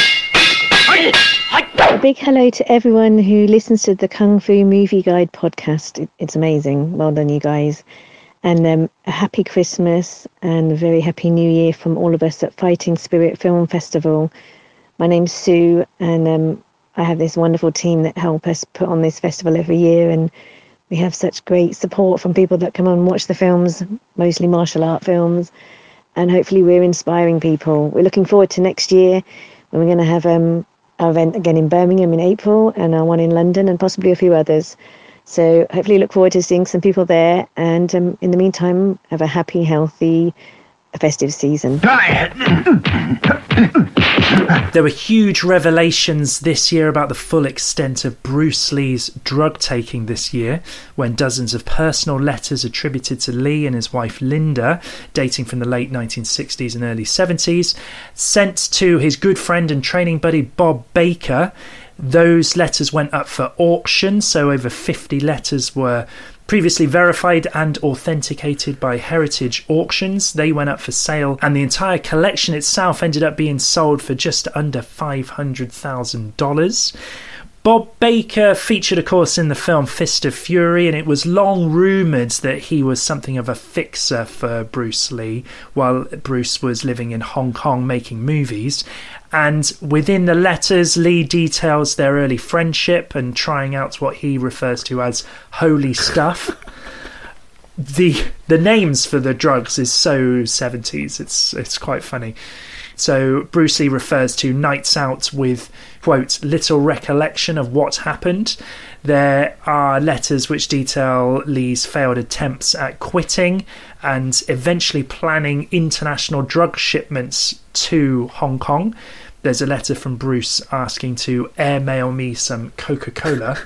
A big hello to everyone who listens to the Kung Fu Movie Guide podcast. It's amazing. Well done, you guys. And a happy Christmas and a very happy New Year from all of us at Fighting Spirit Film Festival. My name's Sue, and I have this wonderful team that help us put on this festival every year. And we have such great support from people that come and watch the films, mostly martial art films. And hopefully we're inspiring people. We're looking forward to next year when we're going to have... our event again in Birmingham in April, and our one in London, and possibly a few others. So hopefully look forward to seeing some people there, and in the meantime have a happy, healthy, festive season. There were huge revelations this year about the full extent of Bruce Lee's drug taking this year, when dozens of personal letters attributed to Lee and his wife Linda, dating from the late 1960s and early 70s, sent to his good friend and training buddy Bob Baker. Those letters went up for auction, so over 50 letters were previously verified and authenticated by Heritage Auctions. They went up for sale, and the entire collection itself ended up being sold for just under $500,000. Bob Baker featured, of course, in the film Fist of Fury, and it was long rumoured that he was something of a fixer for Bruce Lee while Bruce was living in Hong Kong making movies. And within the letters, Lee details their early friendship and trying out what he refers to as holy stuff. The names for the drugs is so 70s, it's quite funny. So Bruce Lee refers to nights out with, quote, little recollection of what happened. There are letters which detail Lee's failed attempts at quitting and eventually planning international drug shipments to Hong Kong. There's a letter from Bruce asking to airmail me some Coca-Cola.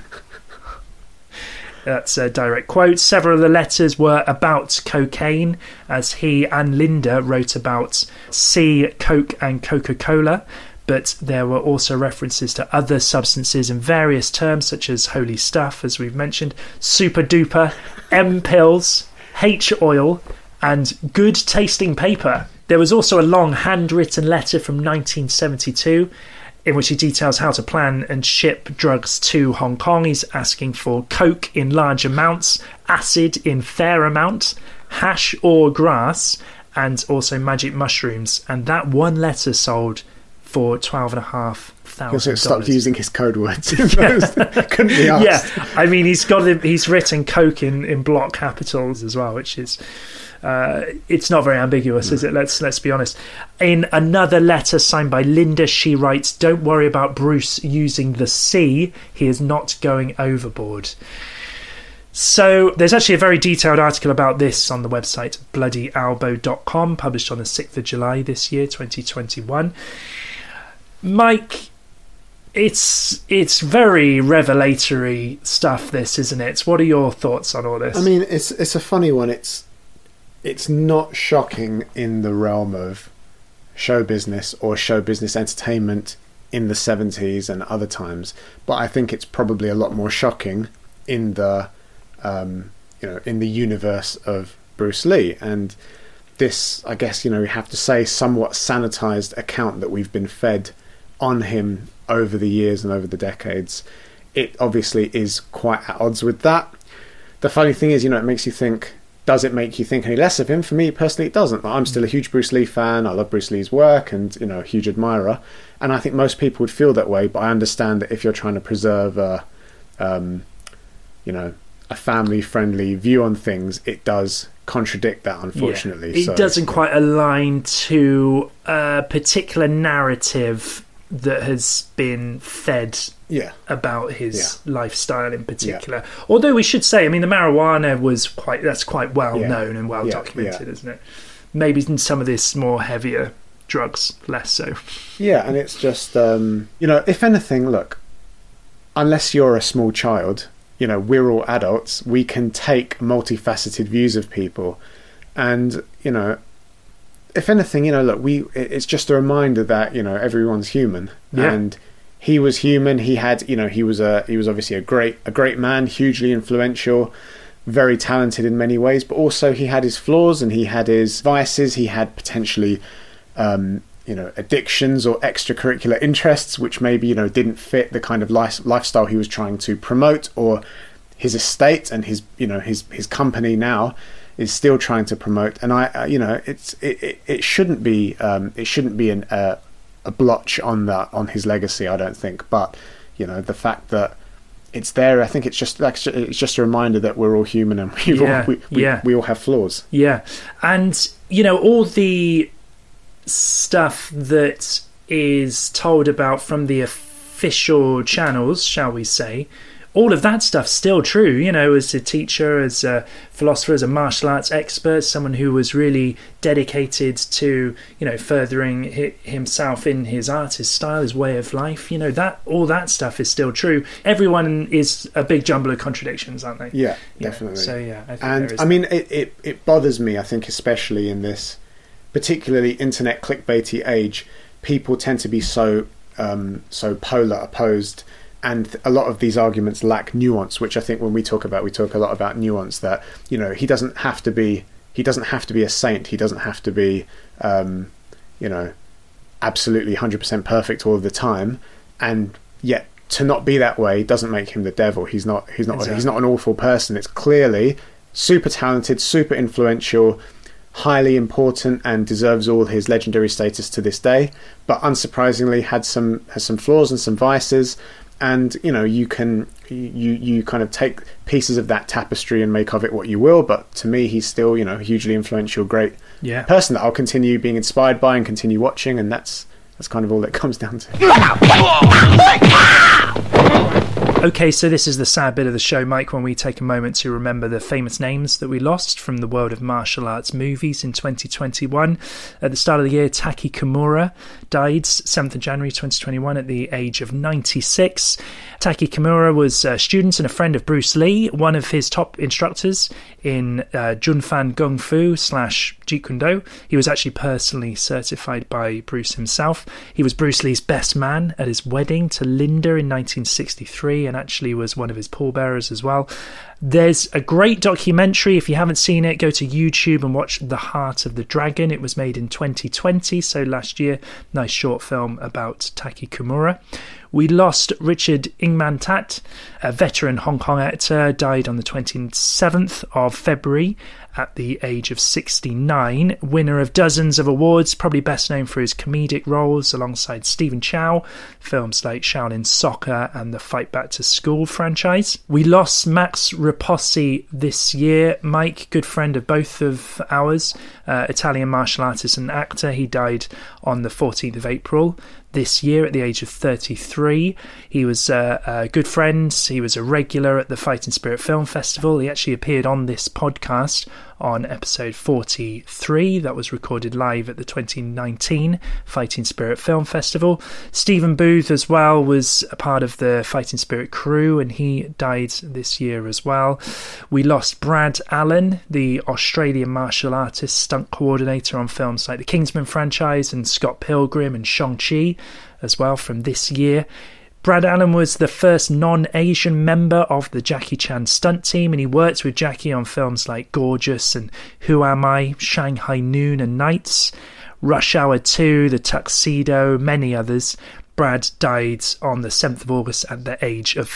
That's a direct quote. Several of the letters were about cocaine, as he and Linda wrote about Coke and Coca-Cola, but there were also references to other substances in various terms, such as holy stuff, as we've mentioned, super duper, M-pills, H-oil, and good tasting paper. There was also a long handwritten letter from 1972 in which he details how to plan and ship drugs to Hong Kong. He's asking for coke in large amounts, acid in fair amount, hash or grass, and also magic mushrooms. And that one letter sold for $12,500. He also stopped using his code words. Couldn't be asked. Yeah, I mean, he's written coke in block capitals as well, which is... it's not very ambiguous, is it? Let's be honest. In another letter signed by Linda, she writes, "Don't worry about Bruce using the C. He is not going overboard." So there's actually a very detailed article about this on the website bloodyalbo.com, published on the 6th of July this year, 2021. Mike, it's very revelatory stuff, this, isn't it? What are your thoughts on all this? I mean, it's a funny one. It's not shocking in the realm of show business or show business entertainment in the 70s and other times, but I think it's probably a lot more shocking in the in the universe of Bruce Lee. And this, I guess, we have to say, somewhat sanitized account that we've been fed on him over the years and over the decades, it obviously is quite at odds with that. The funny thing is, it makes you think, does it make you think any less of him? For me personally, it doesn't. I'm still a huge Bruce Lee fan. I love Bruce Lee's work and, a huge admirer. And I think most people would feel that way, but I understand that if you're trying to preserve a family-friendly view on things, it does contradict that, unfortunately. Yeah, it doesn't quite align to a particular narrative that has been fed about his lifestyle in particular. Yeah. Although we should say, I mean, the marijuana was quite well known and well documented, isn't it? Maybe some of this more heavier drugs, less so. Yeah, and it's just, if anything, look, unless you're a small child, we're all adults, we can take multifaceted views of people. And, if anything, look, it's just a reminder that, everyone's human. Yeah. And he was human. He had, he was obviously a great man, hugely influential, very talented in many ways, but also he had his flaws and he had his vices. He had potentially, addictions or extracurricular interests, which maybe, didn't fit the kind of lifestyle he was trying to promote, or his estate and his company now is still trying to promote. And it shouldn't be a blotch on his legacy, I don't think. But the fact that it's there, I think it's just a reminder that we're all human and we all have flaws. Yeah, and all the stuff that is told about from the official channels, shall we say, all of that stuff's still true. As a teacher, as a philosopher, as a martial arts expert, someone who was really dedicated to, furthering himself in his art, his style, his way of life, that all that stuff is still true. Everyone is a big jumble of contradictions, aren't they? Yeah, definitely. So I think I mean, it bothers me, I think, especially in this particularly internet clickbaity age, people tend to be so polar opposed. And a lot of these arguments lack nuance, which I think when we talk a lot about nuance, that, he doesn't have to be a saint. He doesn't have to be, absolutely 100% perfect all of the time. And yet to not be that way doesn't make him the devil. He's not an awful person. It's clearly super talented, super influential, highly important, and deserves all his legendary status to this day, but unsurprisingly has some flaws and some vices. And you kind of take pieces of that tapestry and make of it what you will, but to me he's still a hugely influential, great person that I'll continue being inspired by and continue watching, and that's kind of all it comes down to. Okay, so this is the sad bit of the show, Mike, when we take a moment to remember the famous names that we lost from the world of martial arts movies in 2021. At the start of the year, Taki Kimura died 7th of January 2021 at the age of 96. Taki Kimura was a student and a friend of Bruce Lee, one of his top instructors in Junfan Kung Fu / Jeet Kune Do. He was actually personally certified by Bruce himself. He was Bruce Lee's best man at his wedding to Linda in 1963 and actually was one of his pallbearers as well. There's a great documentary. If you haven't seen it, go to YouTube and watch The Heart of the Dragon. It was made in 2020, so last year. Nice short film about Taki Kimura. We lost Richard Ingman Tat, a veteran Hong Kong actor, died on the 27th of February at the age of 69, winner of dozens of awards, probably best known for his comedic roles alongside Stephen Chow, films like Shaolin Soccer and the Fight Back to School franchise. We lost Max Raposi this year. Mike, good friend of both of ours, Italian martial artist and actor. He died on the 14th of April this year at the age of 33. He was a good friend. He was a regular at the Fighting Spirit Film Festival. He actually appeared on this podcast on episode 43 that was recorded live at the 2019 Fighting Spirit Film Festival. Stephen Booth as well was a part of the Fighting Spirit crew, and he died this year as well. We lost Brad Allen, the Australian martial artist stunt coordinator on films like the Kingsman franchise and Scott Pilgrim and Shang-Chi as well from this year. Brad Allen was the first non-Asian member of the Jackie Chan stunt team, and he worked with Jackie on films like Gorgeous and Who Am I?, Shanghai Noon and Nights, Rush Hour 2, The Tuxedo, many others. Brad died on the 7th of August at the age of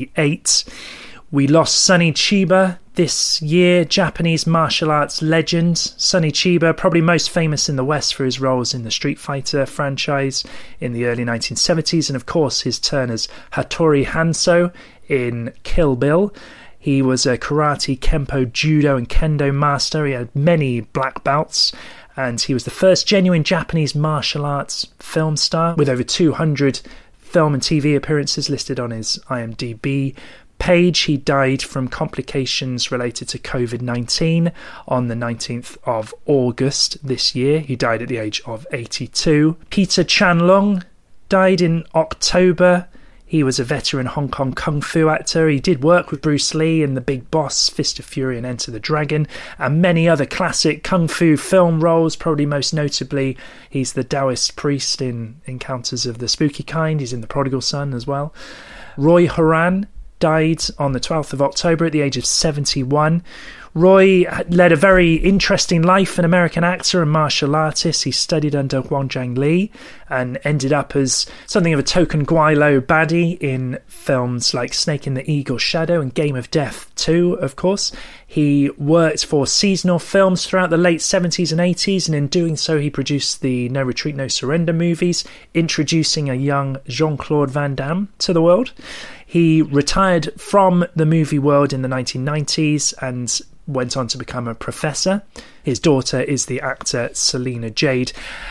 48. We lost Sonny Chiba this year, Japanese martial arts legend. Sonny Chiba, probably most famous in the West for his roles in the Street Fighter franchise in the early 1970s, and of course his turn as Hattori Hanzo in Kill Bill. He was a karate, kempo, judo and kendo master. He had many black belts, and he was the first genuine Japanese martial arts film star with over 200 film and TV appearances listed on his IMDb page. He died from complications related to COVID-19 on the 19th of August this year. He died at the age of 82. Peter Chan-Lung died in October. He was a veteran Hong Kong kung fu actor. He did work with Bruce Lee in The Big Boss, Fist of Fury and Enter the Dragon, and many other classic kung fu film roles. Probably most notably, he's the Taoist priest in Encounters of the Spooky Kind. He's in The Prodigal Son as well. Roy Horan died on the 12th of October at the age of 71. Roy led a very interesting life, an American actor and martial artist. He studied under Wang Jiangli and ended up as something of a token Guilo baddie in films like Snake in the Eagle's Shadow and Game of Death 2, of course. He worked for seasonal films throughout the late 70s and 80s, and in doing so he produced the No Retreat, No Surrender movies, introducing a young Jean-Claude Van Damme to the world. He retired from the movie world in the 1990s and went on to become a professor. His daughter is the actor Selena Jade.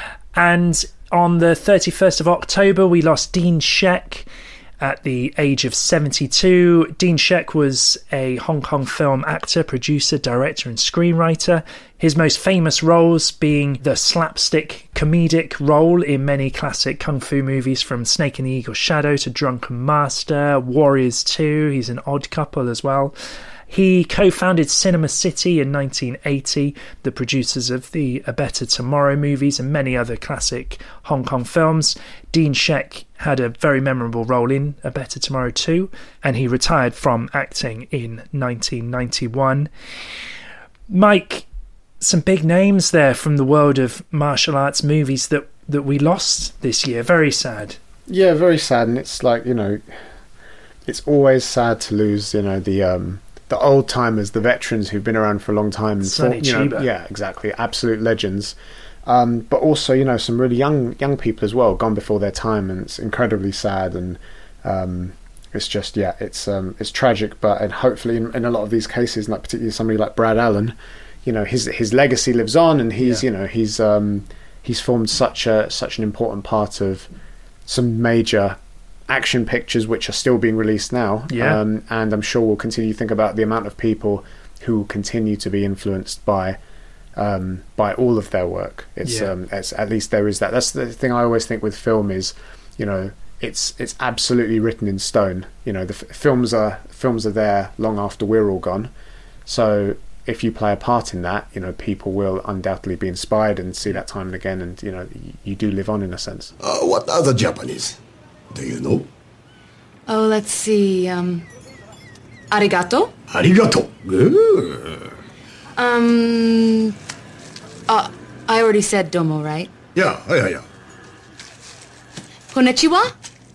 And on the 31st of October, we lost Dean Shek at the age of 72. Dean Shek was a Hong Kong film actor, producer, director and screenwriter. His most famous roles being the slapstick comedic role in many classic kung fu movies from Snake in the Eagle's Shadow to Drunken Master, Warriors 2. He's an odd couple as well. He co-founded Cinema City in 1980, the producers of the A Better Tomorrow movies and many other classic Hong Kong films. Dean Shek had a very memorable role in A Better Tomorrow 2, and he retired from acting in 1991. Mike, some big names there from the world of martial arts movies that we lost this year. Very sad. Yeah, very sad, and it's like, it's always sad to lose, the old timers, the veterans who've been around for a long time, and Sonny Chiba. yeah, exactly, absolute legends. But also, some really young people as well, gone before their time, and it's incredibly sad. And it's just, it's tragic. But and hopefully, in a lot of these cases, like particularly somebody like Brad Allen, his legacy lives on, and he's he's formed such an important part of some major action pictures which are still being released now. Yeah. And I'm sure we'll continue to think about the amount of people who continue to be influenced by all of their work. It's at least there is that. That's the thing I always think with film is, it's absolutely written in stone. The films are there long after we're all gone. So if you play a part in that, people will undoubtedly be inspired and see that time and again, and you do live on in a sense. What are the Japanese? Do you know? Oh, let's see. Arigato? Arigato. I already said domo, right? Yeah. Konnichiwa?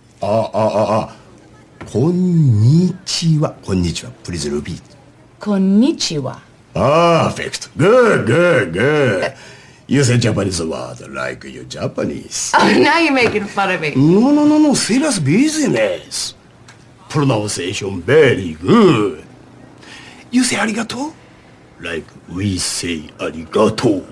Konnichiwa. Please repeat. Konnichiwa. Perfect. Good. You say Japanese word like you're Japanese. Oh, now you're making fun of me. No. Serious business. Pronunciation very good. You say arigato? Like we say arigato.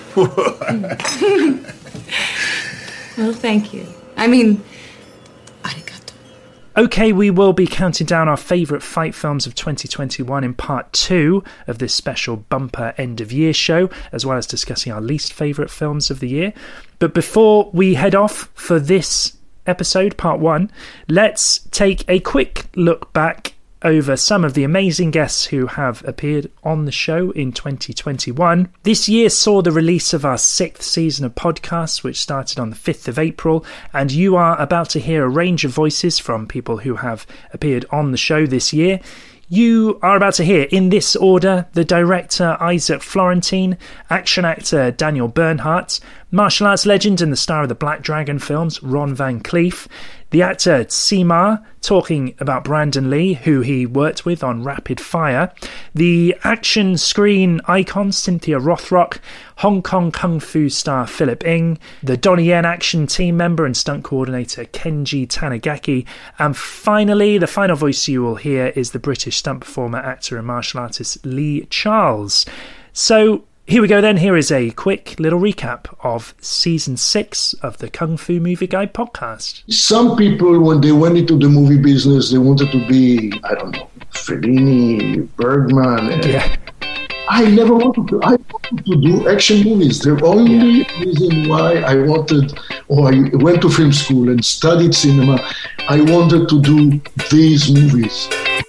Well, thank you. I mean, arigato. Okay, we will be counting down our favourite fight films of 2021 in part 2 of this special bumper end of year show, as well as discussing our least favourite films of the year. But before we head off for this episode, part 1, let's take a quick look back over some of the amazing guests who have appeared on the show in 2021. This year saw the release of our 6th season of podcasts, which started on the 5th of April, and you are about to hear a range of voices from people who have appeared on the show this year. You are about to hear, in this order, the director Isaac Florentine, action actor Daniel Bernhardt, martial arts legend and the star of the Black Dragon films, Ron Van Cleef, the actor Sima, talking about Brandon Lee, who he worked with on Rapid Fire, the action screen icon Cynthia Rothrock, Hong Kong Kung Fu star Philip Ng, the Donnie Yen action team member and stunt coordinator Kenji Tanigaki, and finally, the final voice you will hear is the British stunt performer, actor and martial artist Lee Charles. So, here we go then. Here is a quick little recap of Season 6 of the Kung Fu Movie Guide podcast. Some people, when they went into the movie business, they wanted to be, I don't know, Fellini, Bergman. Yeah. I never wanted to. I wanted to do action movies. The only reason why I wanted, or I went to film school and studied cinema, I wanted to do these movies.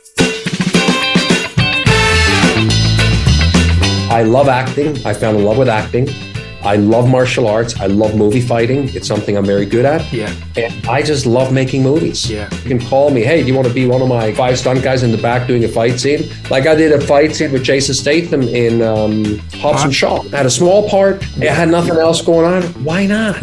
I love acting. I fell in love with acting. I love martial arts. I love movie fighting. It's something I'm very good at. Yeah. And I just love making movies. Yeah. You can call me, hey, do you want to be one of my 5 stunt guys in the back doing a fight scene? Like I did a fight scene with Jason Statham in Hobbs and Shaw. I had a small part. I had nothing else going on. Why not?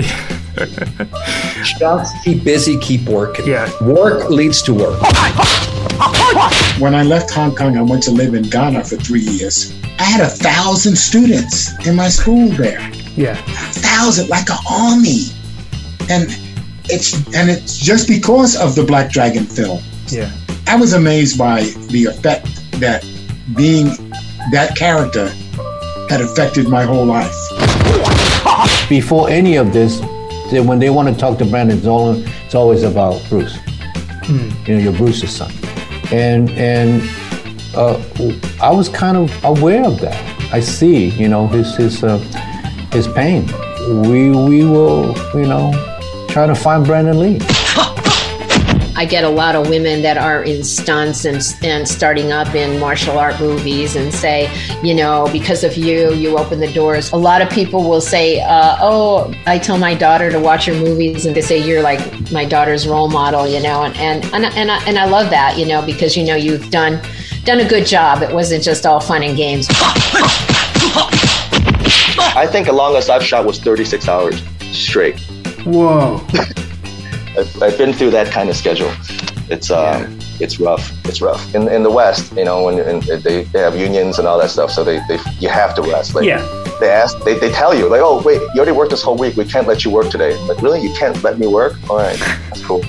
Just keep busy, keep working. Yeah. Work leads to work. When I left Hong Kong, I went to live in Ghana for 3 years. I had 1,000 students in my school there. Yeah. 1,000, like an army. And it's just because of the Black Dragon film. Yeah. I was amazed by the effect that being that character had affected my whole life. Before any of this, when they want to talk to Brandon, it's always about Bruce. You're Bruce's son. And I was kind of aware of that. I see, his pain. We will, try to find Brandon Lee. I get a lot of women that are in stunts and starting up in martial art movies and say, because of you open the doors. A lot of people will say, I tell my daughter to watch your movies, and they say you're like my daughter's role model, and I love that, because you've done a good job. It wasn't just all fun and games. I think the longest I've shot was 36 hours straight. Whoa. I've been through that kind of schedule. It's rough. It's rough. In the West, you know, when they have unions and all that stuff, so you have to rest. Like, they tell you, like, oh wait, you already worked this whole week. We can't let you work today. I'm like, really? You can't let me work? All right, that's cool.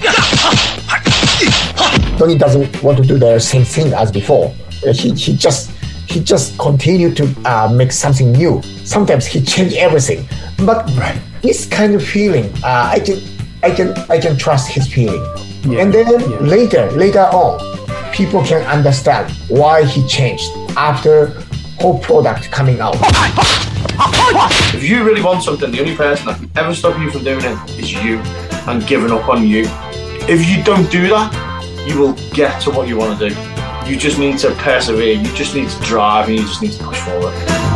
Tony doesn't want to do the same thing as before. He just continued to make something new. Sometimes he changed everything, but this kind of feeling, I can trust his feeling. Yeah. And then later on, people can understand why he changed after whole product coming out. If you really want something, the only person that can ever stop you from doing it is you and giving up on you. If you don't do that, you will get to what you want to do. You just need to persevere, you just need to drive, and you just need to push forward.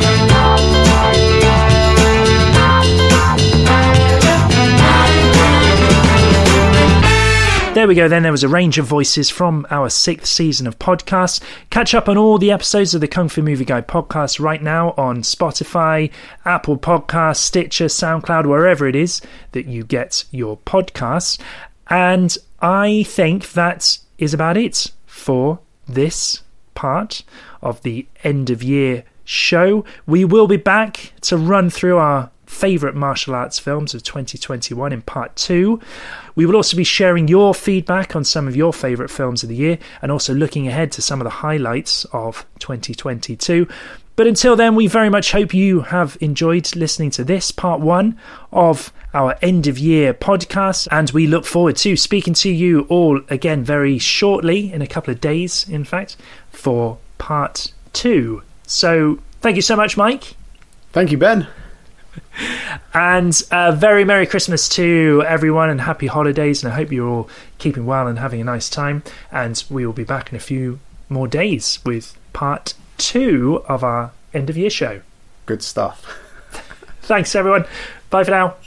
There we go then. There was a range of voices from our 6th season of podcasts. Catch up on all the episodes of the Kung Fu Movie Guide podcast right now on Spotify, Apple Podcasts, Stitcher, SoundCloud, wherever it is that you get your podcasts. And I think that is about it for this part of the end of year show. We will be back to run through our favourite martial arts films of 2021 in part 2. We will also be sharing your feedback on some of your favourite films of the year and also looking ahead to some of the highlights of 2022. But until then, we very much hope you have enjoyed listening to this part 1 of our end of year podcast, and we look forward to speaking to you all again very shortly, in a couple of days in fact, for part 2. So thank you so much, Mike. Thank you, Ben. And a very Merry Christmas to everyone and happy holidays, and I hope you're all keeping well and having a nice time, and we will be back in a few more days with part 2 of our end of year show. Good stuff. Thanks everyone. Bye for now.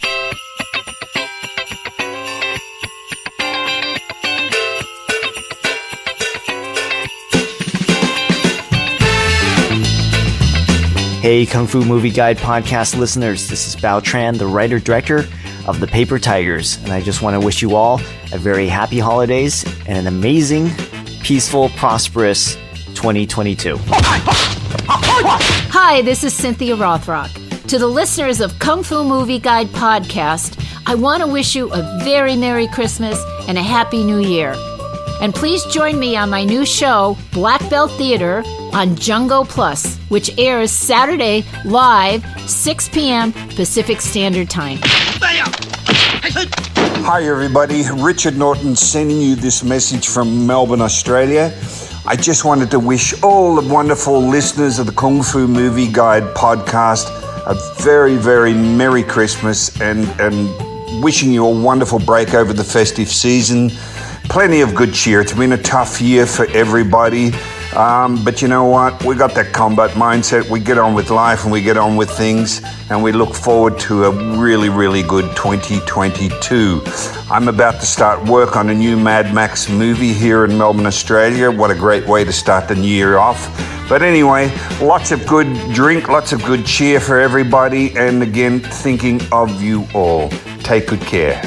Hey, Kung Fu Movie Guide podcast listeners, this is Bao Tran, the writer-director of The Paper Tigers, and I just want to wish you all a very happy holidays and an amazing, peaceful, prosperous 2022. Hi, this is Cynthia Rothrock. To the listeners of Kung Fu Movie Guide podcast, I want to wish you a very Merry Christmas and a Happy New Year. And please join me on my new show, Black Belt Theater, on Jungo Plus, which airs Saturday live, 6 p.m. Pacific Standard Time. Hi everybody, Richard Norton sending you this message from Melbourne, Australia. I just wanted to wish all the wonderful listeners of the Kung Fu Movie Guide podcast a very, very Merry Christmas and wishing you a wonderful break over the festive season. Plenty of good cheer. It's been a tough year for everybody. But you know what? We got that combat mindset. We get on with life and we get on with things, and we look forward to a really, really good 2022. I'm about to start work on a new Mad Max movie here in Melbourne, Australia. What a great way to start the new year off. But anyway, lots of good drink, lots of good cheer for everybody, and again, thinking of you all. Take good care.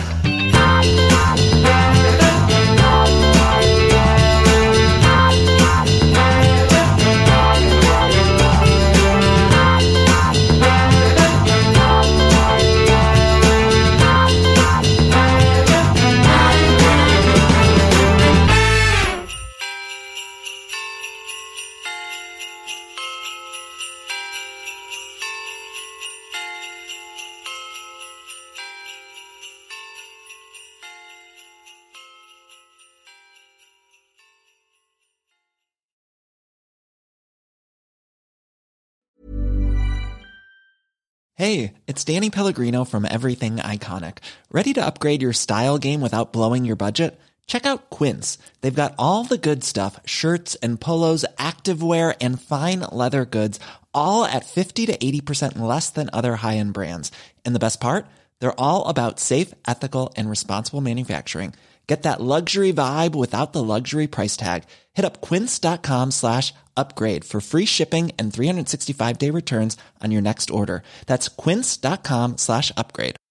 Hey, it's Danny Pellegrino from Everything Iconic. Ready to upgrade your style game without blowing your budget? Check out Quince. They've got all the good stuff, shirts and polos, activewear, and fine leather goods, all at 50 to 80% less than other high-end brands. And the best part? They're all about safe, ethical, and responsible manufacturing. Get that luxury vibe without the luxury price tag. Hit up quince.com/upgrade for free shipping and 365-day returns on your next order. That's quince.com/upgrade.